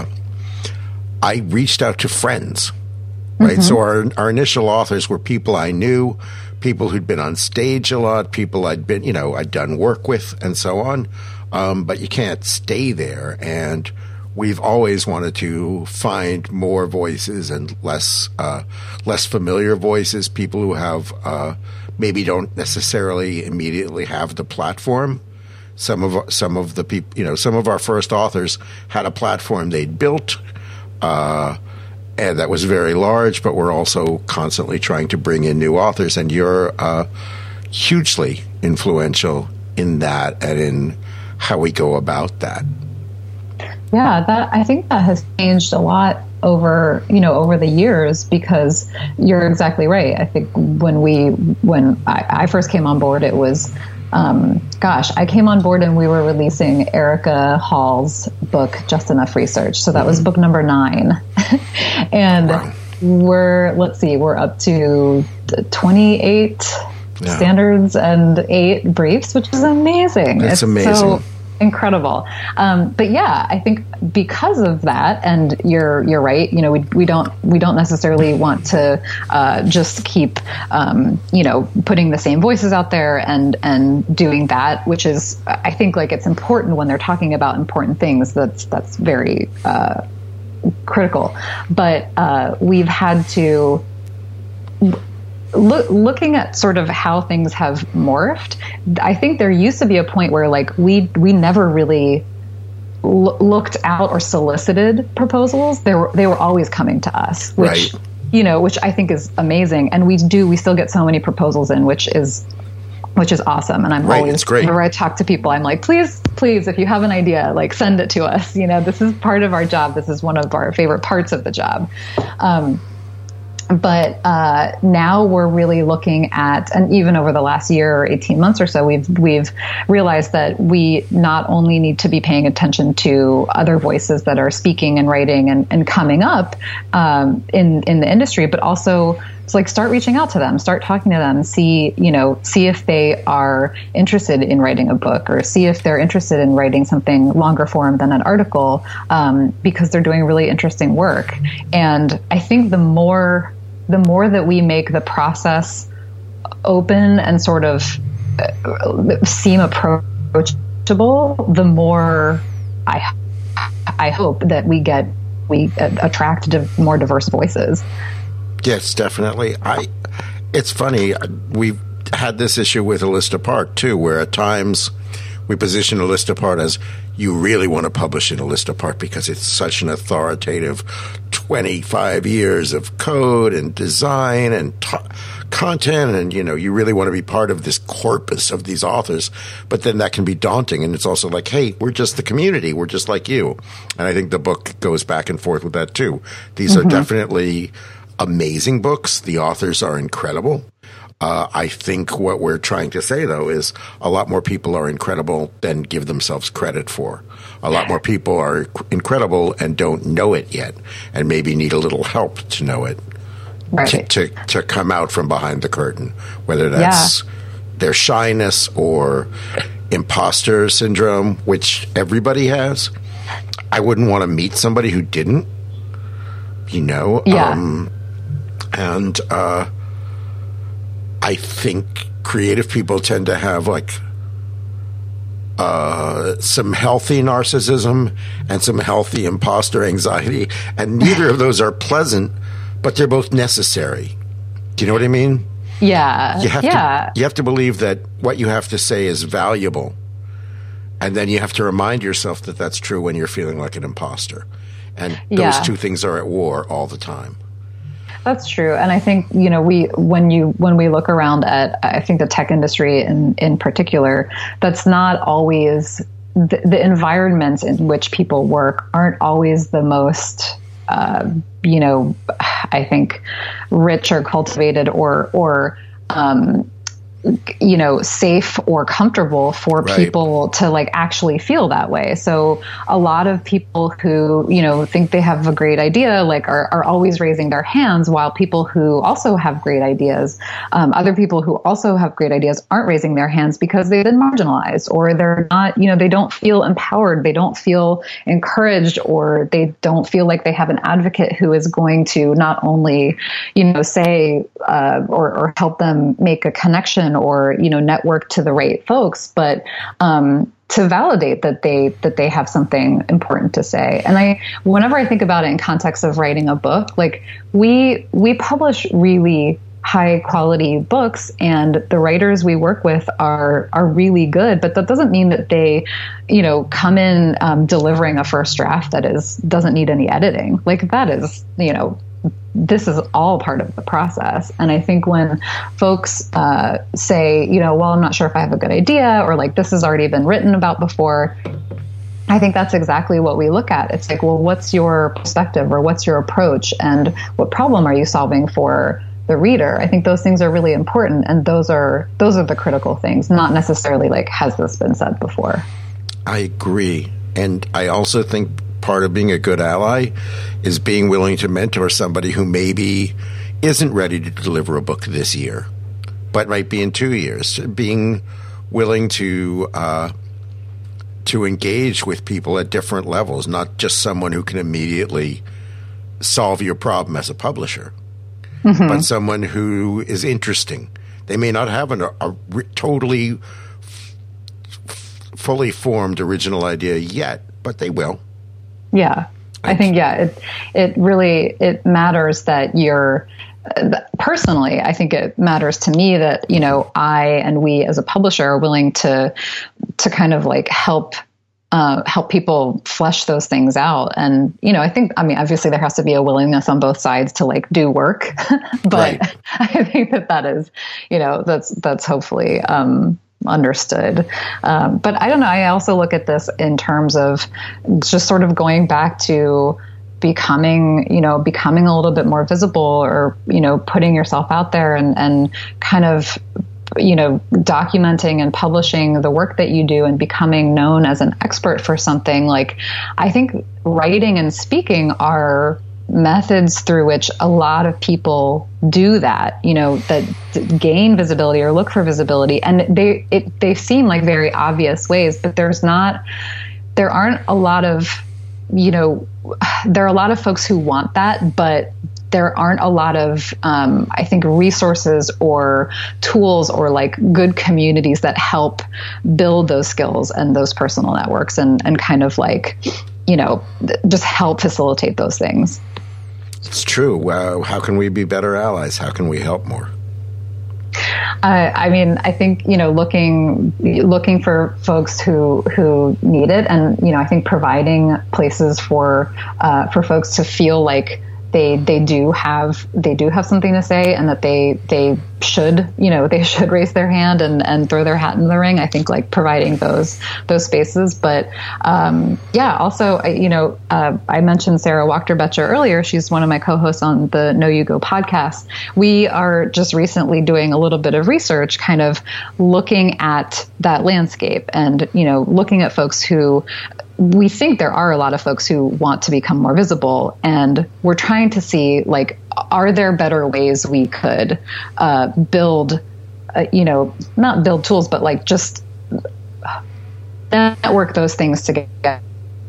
I reached out to friends, right? Mm-hmm. So our our initial authors were people I knew, people who'd been on stage a lot, people I'd been, you know, I'd done work with, and so on. Um, but you can't stay there, and we've always wanted to find more voices and less uh, less familiar voices, people who have uh, maybe don't necessarily immediately have the platform. Some of some of the people, you know, some of our first authors had a platform they'd built, uh, and that was very large. But we're also constantly trying to bring in new authors, and you're uh, hugely influential in that and in how we go about that. Yeah, that I think that has changed a lot over, you know, over the years, because you're exactly right. I think when we when I, I first came on board, it was. Um, gosh, I came on board and we were releasing Erica Hall's book, Just Enough Research. So that mm-hmm. was book number nine. and wow. we're, let's see, we're up to twenty-eight yeah. standards and eight briefs, which is amazing. That's it's amazing. So incredible. Um, but yeah, I think because of that, and you're you're right. You know, we we don't we don't necessarily want to uh, just keep um, you know putting the same voices out there and and doing that, which is, I think, like, it's important when they're talking about important things. That's that's very uh, critical. But uh, we've had to. Look, looking at sort of how things have morphed, I think there used to be a point where, like, we we never really l- looked out or solicited proposals. They were they were always coming to us, which right. you know, which I think is amazing. And we do we still get so many proposals in, which is which is awesome. And I'm right, always, it's great. whenever I talk to people, I'm like, please, please, if you have an idea, like, send it to us. You know, this is part of our job. This is one of our favorite parts of the job. Um, But uh, now we're really looking at, and even over the last year or eighteen months or so, we've we've realized that we not only need to be paying attention to other voices that are speaking and writing and, and coming up um, in in the industry, but also it's like start reaching out to them, start talking to them, see you know see if they are interested in writing a book, or see if they're interested in writing something longer form than an article, um, because they're doing really interesting work. And I think the more the more that we make the process open and sort of seem approachable, the more I I hope that we get we attract more diverse voices. Yes, definitely. I. It's funny. We've had this issue with A List Apart too, where at times we position A List Apart as, you really want to publish in A List Apart because it's such an authoritative twenty-five years of code and design and t- content, and you know you really want to be part of this corpus of these authors. But then that can be daunting, and it's also like, hey, we're just the community, we're just like you. And I think the book goes back and forth with that too. These mm-hmm. are definitely amazing books. The authors are incredible. Uh, I think what we're trying to say, though, is a lot more people are incredible than give themselves credit for. A lot more people are incredible and don't know it yet, and maybe need a little help to know it, right. to, to to come out from behind the curtain, whether that's yeah. their shyness or imposter syndrome, which everybody has. I wouldn't want to meet somebody who didn't, you know? Yeah. Um, and, uh, I think creative people tend to have like uh, some healthy narcissism and some healthy imposter anxiety, and neither of those are pleasant, but they're both necessary. Do you know what I mean? Yeah. You have yeah. to, you have to believe that what you have to say is valuable, and then you have to remind yourself that that's true when you're feeling like an imposter. And those yeah. two things are at war all the time. That's true. And I think, you know, we, when you, when we look around at, I think the tech industry in, in particular, that's not always the, the environments in which people work aren't always the most, uh, you know, I think rich or cultivated or, or, um, you know, safe or comfortable for right. people to like actually feel that way. So a lot of people who, you know, think they have a great idea, like are, are always raising their hands, while people who also have great ideas, um, other people who also have great ideas aren't raising their hands because they've been marginalized, or they're not, you know, they don't feel empowered. They don't feel encouraged, or they don't feel like they have an advocate who is going to not only, you know, say, uh, or, or help them make a connection or, you know, network to the right folks, but um, to validate that they that they have something important to say. And I, whenever I think about it in context of writing a book, like we we publish really high quality books, and the writers we work with are are really good, but that doesn't mean that they, you know, come in um, delivering a first draft that is doesn't need any editing. Like that is, you know, this is all part of the process. And I think when folks uh, say, you know, well, I'm not sure if I have a good idea, or like this has already been written about before, I think that's exactly what we look at. It's like, well, what's your perspective, or what's your approach, and what problem are you solving for the reader? I think those things are really important, and those are those are the critical things, not necessarily like, has this been said before? I agree. And I also think part of being a good ally is being willing to mentor somebody who maybe isn't ready to deliver a book this year, but might be in two years. Being willing to uh, to engage with people at different levels, not just someone who can immediately solve your problem as a publisher, mm-hmm. but someone who is interesting. They may not have an, a, a totally f- fully formed original idea yet, but they will. Yeah, I think, yeah, it it really, it matters that you're, personally, I think it matters to me that, you know, I and we as a publisher are willing to to kind of like help uh, help people flesh those things out. And, you know, I think, I mean, obviously there has to be a willingness on both sides to like do work, but right. I think that that is, you know, that's that's hopefully um understood. Um, but I don't know. I also look at this in terms of just sort of going back to becoming, you know, becoming a little bit more visible, or, you know, putting yourself out there and, and kind of, you know, documenting and publishing the work that you do and becoming known as an expert for something. Like, I think writing and speaking are methods through which a lot of people do that, you know, that gain visibility or look for visibility. And they, it, they seem like very obvious ways, but there's not, there aren't a lot of, you know, there are a lot of folks who want that, but there aren't a lot of, um, I think, resources or tools or like good communities that help build those skills and those personal networks and, and kind of like, you know, just help facilitate those things. It's true. Well, how can we be better allies? How can we help more? Uh, I mean, I think, you know, looking looking for folks who who need it, and, you know, I think providing places for uh, for folks to feel like they they do have they do have something to say, and that they they should, you know, they should raise their hand and, and throw their hat in the ring. I think like providing those those spaces. But um, yeah, also, you know, uh, I mentioned Sarah Wachter-Boettcher earlier. She's one of my co-hosts on the Know You Go podcast. We are just recently doing a little bit of research, kind of looking at that landscape and, you know, looking at folks who, we think there are a lot of folks who want to become more visible, and we're trying to see, like, are there better ways we could uh, build, uh, you know, not build tools, but like just network those things together.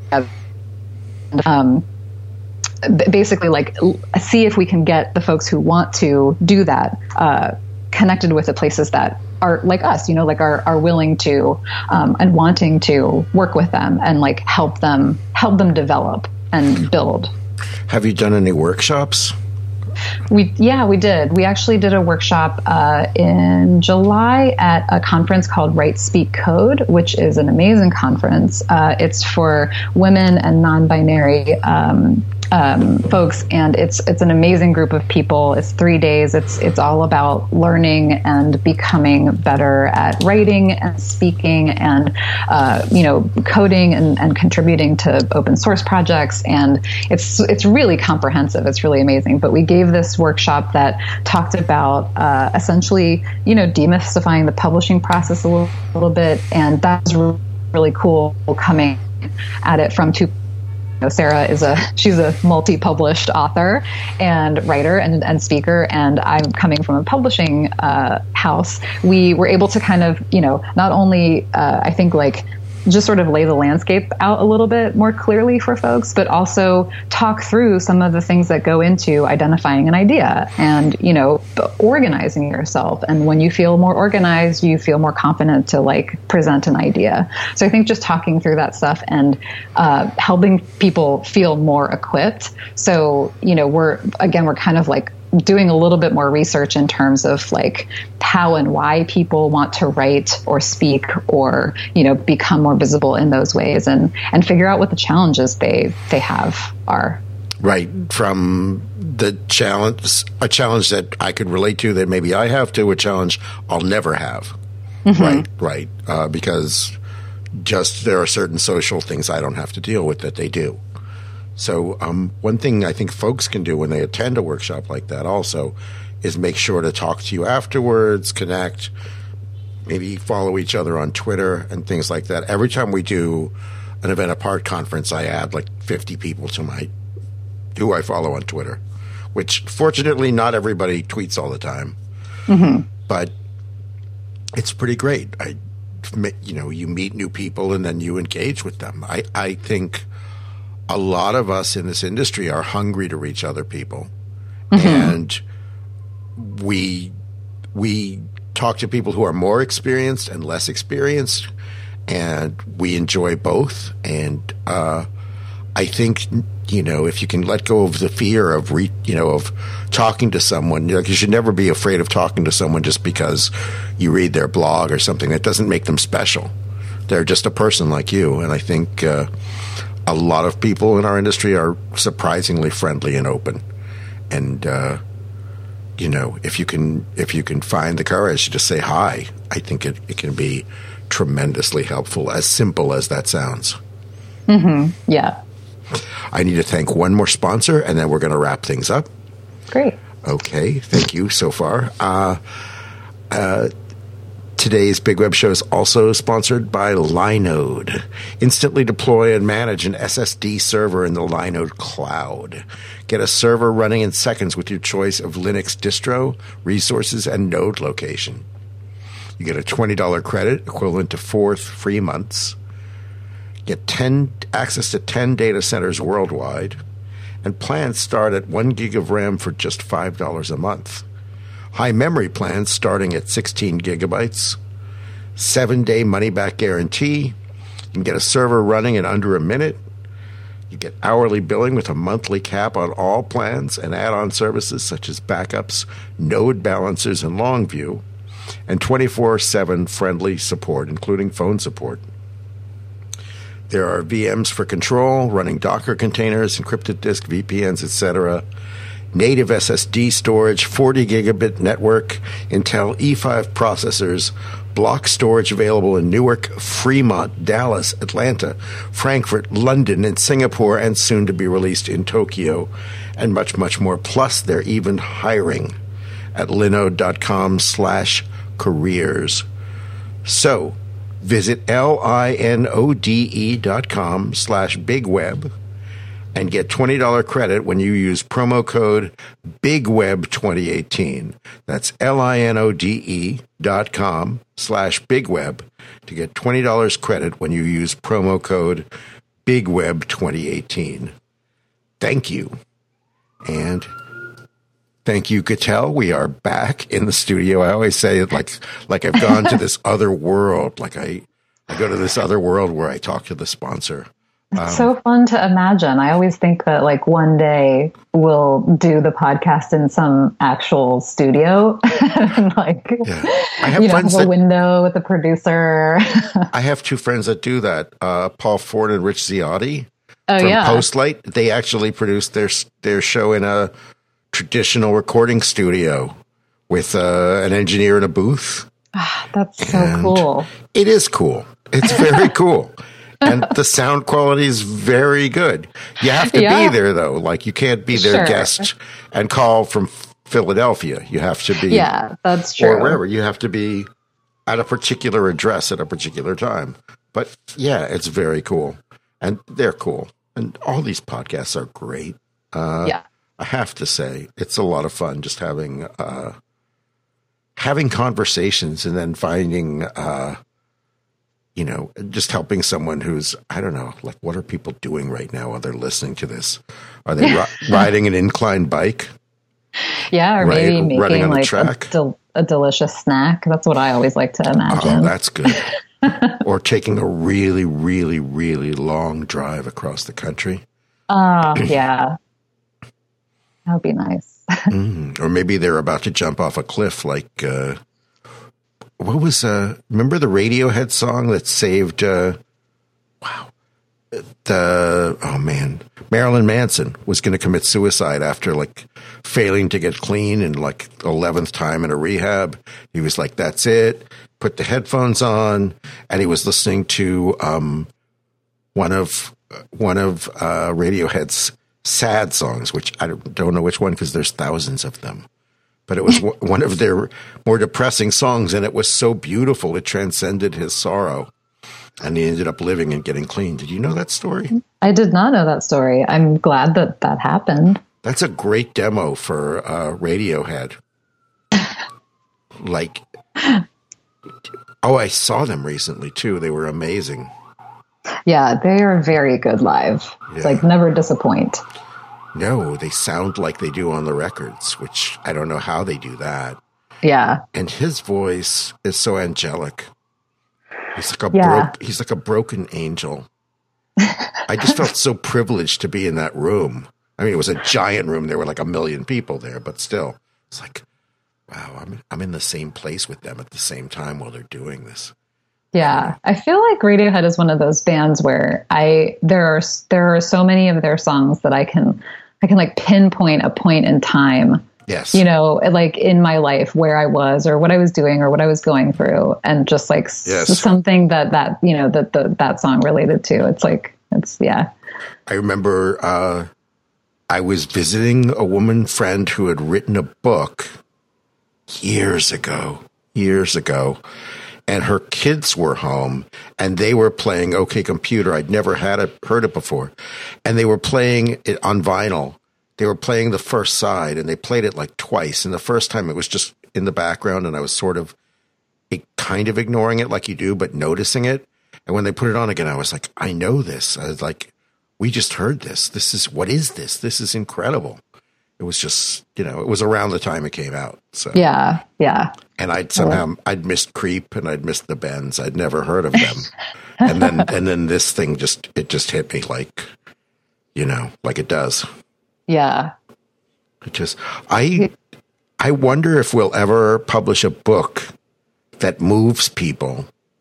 Um, basically, like, see if we can get the folks who want to do that uh, connected with the places that are like us, you know, like are, are willing to um, and wanting to work with them and like help them, help them develop and build. Have you done any workshops? We, yeah, we did. We actually did a workshop uh, in July at a conference called Write, Speak, Code, which is an amazing conference. Uh, it's for women and non-binary um, um, folks, and it's it's an amazing group of people. It's three days. It's it's all about learning and becoming better at writing and speaking and uh, you know coding and, and contributing to open source projects. And it's it's really comprehensive. It's really amazing. But we gave this workshop that talked about uh, essentially you know demystifying the publishing process a little, little bit, and that was really, really cool coming at it from two. Sarah is a she's a multi-published author and writer and, and speaker, and I'm coming from a publishing uh, house. We were able to kind of you know not only uh, I think like just sort of lay the landscape out a little bit more clearly for folks, but also talk through some of the things that go into identifying an idea and, you know, organizing yourself. And when you feel more organized, you feel more confident to like present an idea. So I think just talking through that stuff and uh, helping people feel more equipped. So, you know, we're, again, we're kind of like doing a little bit more research in terms of like how and why people want to write or speak or, you know, become more visible in those ways, and, and figure out what the challenges they, they have are. Right. From the challenge, a challenge that I could relate to that maybe I have to, a challenge I'll never have. Mm-hmm. Right. Right. Uh, because just there are certain social things I don't have to deal with that they do. So um, one thing I think folks can do when they attend a workshop like that also is make sure to talk to you afterwards, connect, maybe follow each other on Twitter and things like that. Every time we do an Event Apart conference, I add like fifty people to my who I follow on Twitter, which fortunately not everybody tweets all the time, mm-hmm. but it's pretty great. I, you know, you meet new people and then you engage with them. I, I think a lot of us in this industry are hungry to reach other people, mm-hmm. and we we talk to people who are more experienced and less experienced, and we enjoy both. And uh, I think you know if you can let go of the fear of re, you know of talking to someone, like you should never be afraid of talking to someone just because you read their blog or something. That doesn't make them special. They're just a person like you, and I think. Uh, A lot of people in our industry are surprisingly friendly and open, and uh, you know, if you can if you can find the courage to say hi, I think it, it can be tremendously helpful. As simple as that sounds. Mm-hmm. Yeah. I need to thank one more sponsor, and then we're going to wrap things up. Great. Okay. Thank you so far. Uh, uh, Today's Big Web Show is also sponsored by Linode. Instantly deploy and manage an S S D server in the Linode cloud. Get a server running in seconds with your choice of Linux distro, resources, and node location. You get a twenty dollars credit equivalent to four free months. Get ten access to ten data centers worldwide. And plans start at one gig of RAM for just five dollars a month. High memory plans starting at sixteen gigabytes, seven-day money-back guarantee. You can get a server running in under a minute. You get hourly billing with a monthly cap on all plans and add-on services such as backups, node balancers, and Longview, and twenty-four seven friendly support, including phone support. There are V Ms for control, running Docker containers, encrypted disk, V P Ns, et cetera, native S S D storage, forty gigabit network, Intel E five processors, block storage available in Newark, Fremont, Dallas, Atlanta, Frankfurt, London, and Singapore, and soon to be released in Tokyo, and much, much more. Plus, they're even hiring at linode.com slash careers. So, visit L-I-N-O-D-E dot com slash bigweb and get twenty dollars credit when you use promo code BIGWEB twenty eighteen. That's L-I-N-O-D-E dot com slash BIGWEB to get twenty dollars credit when you use promo code BIGWEB twenty eighteen. Thank you. And thank you, Cattell. We are back in the studio. I always say it like like I've gone to this other world. Like I, I go to this other world where I talk to the sponsor. It's um, so fun to imagine. I always think that like one day we'll do the podcast in some actual studio and like, yeah. I have you know, friends have a that, window with a producer. I have two friends that do that. Uh, Paul Ford and Rich Ziotti. Oh, from yeah. Postlight. They actually produced their their show in a traditional recording studio with uh, an engineer in a booth. That's so And cool. It is cool. It's very cool. And the sound quality is very good. You have to Yeah. be there, though. Like, you can't be their Sure. guest and call from Philadelphia. You have to be, Yeah, that's true. or wherever. You have to be at a particular address at a particular time. But yeah, it's very cool. And they're cool. And all these podcasts are great. Uh, Yeah. I have to say, it's a lot of fun just having uh, having conversations and then finding, uh, you know, just helping someone who's, I don't know, like, what are people doing right now while they're listening to this? Are they ri- riding an incline bike? Yeah, or Right, maybe running making on the like a, track. del- a delicious snack. That's what I always like to Oh, imagine. that's good. Or taking a really, really, really long drive across the country. Oh, yeah. That would be nice. Mm. Or maybe they're about to jump off a cliff like, uh, what was, uh, remember the Radiohead song that saved, uh, wow, the, oh man, Marilyn Manson was going to commit suicide after like failing to get clean and like eleventh time in a rehab. He was like, that's it. Put the headphones on, and he was listening to, um, one of, one of, uh, Radiohead's sad songs, which I don't, don't know which one because there's thousands of them. But it was w- one of their more depressing songs, and it was so beautiful. It transcended his sorrow, and he ended up living and getting clean. Did you know that story? I did not know that story. I'm glad that that happened. That's a great demo for uh, Radiohead. Like, oh, I saw them recently, too. They were amazing. Yeah, they are very good live. It's Yeah. like never disappoint. No, they sound like they do on the records, which I don't know how they do that. Yeah. And his voice is so angelic. He's like a Yeah. broke, he's like a broken angel. I just felt so privileged to be in that room. I mean, it was a giant room. There were like a million people there, but still, it's like, wow, I'm I'm in the same place with them at the same time while they're doing this. Yeah, I feel like Radiohead is one of those bands where I there are there are so many of their songs that I can I can like pinpoint a point in time. Yes, You know, like in my life where I was or what I was doing or what I was going through, and just like s- Yes. something that that you know that the, that song related to. It's like it's yeah. I remember uh, I was visiting a woman friend who had written a book years ago, years ago. And her kids were home, and they were playing OK Computer. I'd never had it, heard it before. And they were playing it on vinyl. They were playing the first side, and they played it like twice. And the first time it was just in the background, and I was sort of it, kind of ignoring it like you do, but noticing it. And when they put it on again, I was like, I know this. I was like, we just heard this. This is, what is this? This is incredible. It was just, you know, it was around the time it came out. So Yeah, yeah. and I'd somehow I'd missed Creep and I'd missed the Bends. I'd never heard of them. and then and then this thing just it just hit me like, you know, like it does. Yeah. It just I I wonder if we'll ever publish a book that moves people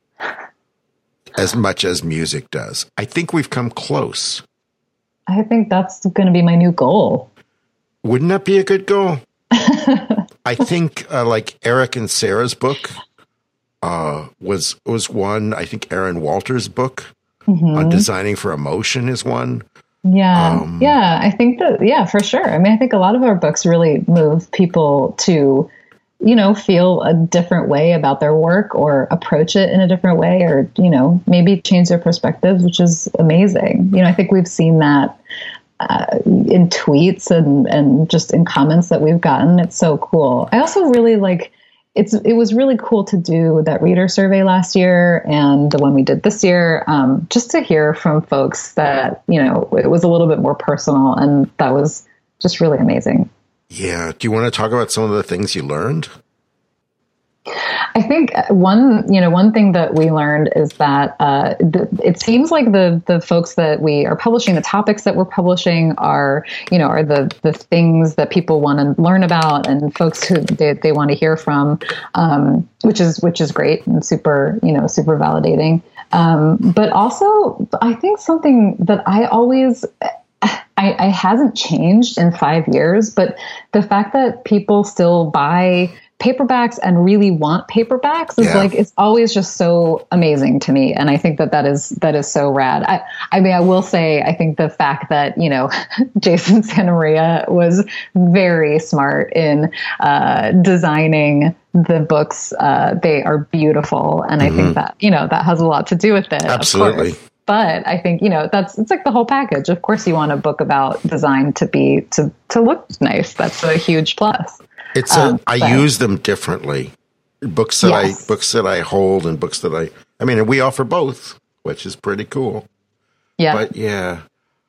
as much as music does. I think we've come close. I think that's going to be my new goal. Wouldn't that be a good goal? I think uh, like Eric and Sarah's book uh, was was one. I think Aaron Walters' book Mm-hmm. on designing for emotion is one. Yeah. Um, yeah. I think that, yeah, for sure. I mean, I think a lot of our books really move people to, you know, feel a different way about their work or approach it in a different way or, you know, maybe change their perspectives, which is amazing. You know, I think we've seen that uh, in tweets and, and just in comments that we've gotten. It's so cool. I also really like, It's it was really cool to do that reader survey last year and the one we did this year, um, just to hear from folks that, you know, it was a little bit more personal, and that was just really amazing. Yeah. Do you want to talk about some of the things you learned? I think one, you know, one thing that we learned is that uh, the, it seems like the the folks that we are publishing, the topics that we're publishing are, you know, are the the things that people want to learn about and folks who they, they want to hear from, um, which is which is great and super, you know, super validating. Um, but also, I think something that I always I, I hasn't changed in five years, but the fact that people still buy paperbacks and really want paperbacks is yeah. like, it's always just so amazing to me. And I think that that is, that is so rad. I, I mean, I will say, I think the fact that, you know, Jason Santamaria was very smart in, uh, designing the books. Uh, they are beautiful. And mm-hmm. I think that, you know, that has a lot to do with it. Absolutely. But I think, you know, that's, it's like the whole package. Of course you want a book about design to be, to, to look nice. That's a huge plus. It's a, um, I but, use them differently. Books that yes. I books that I hold and books that I I mean, we offer both, which is pretty cool. Yeah. But yeah.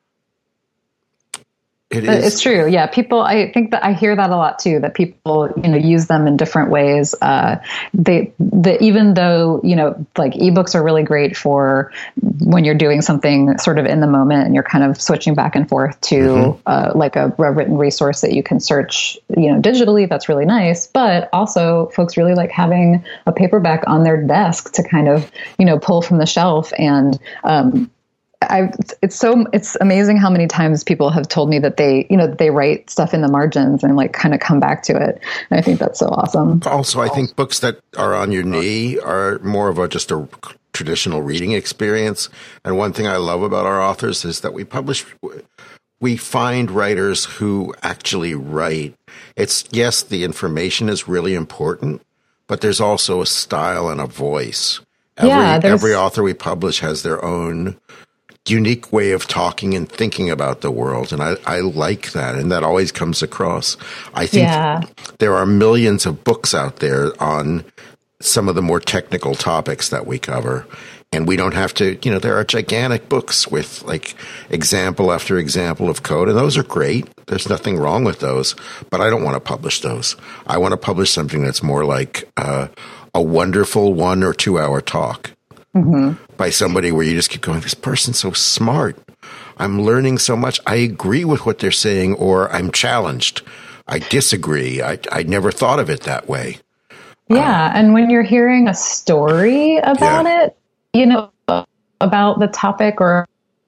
It but is. It's true. Yeah. People, I think that I hear that a lot too, that people, you know, use them in different ways. Uh, they, the, even though, you know, like ebooks are really great for when you're doing something sort of in the moment and you're kind of switching back and forth to, mm-hmm. uh, like a, a written resource that you can search, you know, digitally. That's really nice. But also folks really like having a paperback on their desk to kind of, you know, pull from the shelf and, um, I, it's so, it's amazing how many times people have told me that they, you know, they write stuff in the margins and like kind of come back to it. And I think that's so awesome. Also, I think books that are on your knee are more of a, just a traditional reading experience. And one thing I love about our authors is that we publish, we find writers who actually write. It's, yes, the information is really important, but there's also a style and a voice. Every, yeah, every author we publish has their own unique way of talking and thinking about the world. And I, I like that. And that always comes across. I think yeah. there are millions of books out there on some of the more technical topics that we cover. And we don't have to, you know, there are gigantic books with like example after example of code. And those are great. There's nothing wrong with those, but I don't want to publish those. I want to publish something that's more like uh, a wonderful one or two hour talk. Mm-hmm. By somebody where you just keep going, this person's so smart. I'm learning so much. I agree with what they're saying, or I'm challenged. I disagree. I, I never thought of it that way. Yeah. Um, and when you're hearing a story about yeah. it, you know, about the topic or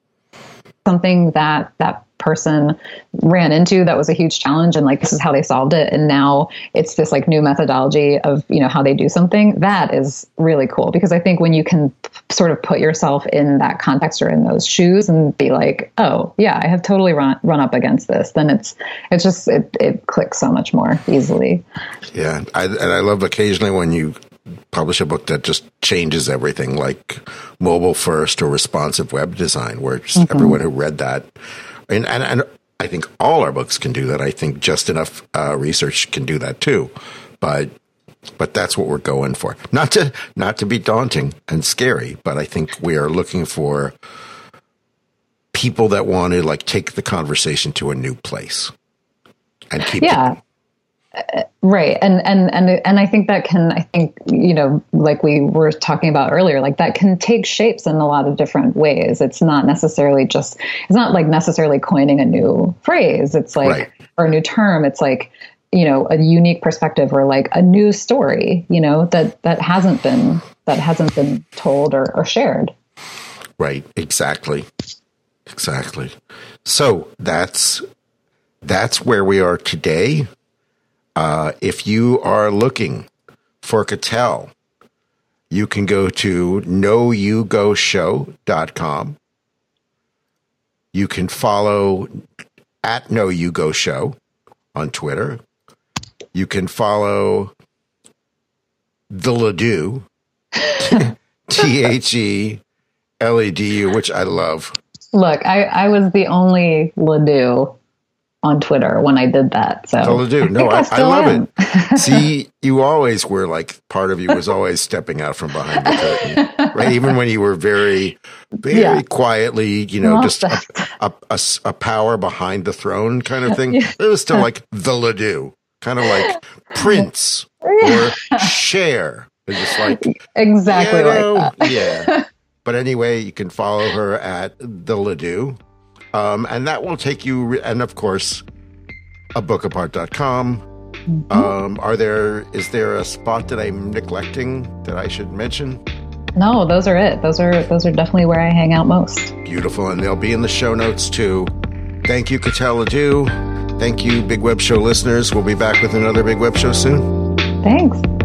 something that that person ran into that was a huge challenge and like this is how they solved it and now it's this like new methodology of, you know, how they do something, that is really cool because I think when you can sort of put yourself in that context or in those shoes and be like, oh yeah, I have totally run run up against this, then it's it's just it, it clicks so much more easily. Yeah, I, and I love occasionally when you publish a book that just changes everything, like mobile first or responsive web design, where just mm-hmm. everyone who read that. And, and and I think all our books can do that. I think Just Enough uh, Research can do that too, but but that's what we're going for. Not to not to be daunting and scary, but I think we are looking for people that want to like take the conversation to a new place and keep yeah. it. Uh, right. And, and, and, and I think that can, I think, you know, like we were talking about earlier, like that can take shapes in a lot of different ways. It's not necessarily just, it's not like necessarily coining a new phrase. It's like, right. or a new term. It's like, you know, a unique perspective or like a new story, you know, that, that hasn't been, that hasn't been told or, or shared. Right. Exactly. Exactly. So that's, that's where we are today. Uh, if you are looking for Cattell, you can go to know you go show dot com. You can follow at Know You Go Show on Twitter. You can follow the Ledoux, T H E L E D U, which I love. Look, I, I was the only Ledoux on Twitter when I did that. So Totally do. No, I, I, I love am. it. See, you always were like, part of you was always stepping out from behind the curtain, right? Even when you were very, very yeah. quietly, you know, just a, a, a, a power behind the throne kind of thing. Yeah. It was still like the Ledoux, kind of like Prince or Cher It's just like exactly you know, like that. Yeah. But anyway, you can follow her at the Ledoux, um, and that will take you. And of course, a book apart dot com. Mm-hmm. Um, are there? Is there a spot that I'm neglecting that I should mention? No, those are it. Those are those are definitely where I hang out most. Beautiful, and they'll be in the show notes too. Thank you, Cattell Ledoux. Thank you, Big Web Show listeners. We'll be back with another Big Web Show soon. Thanks.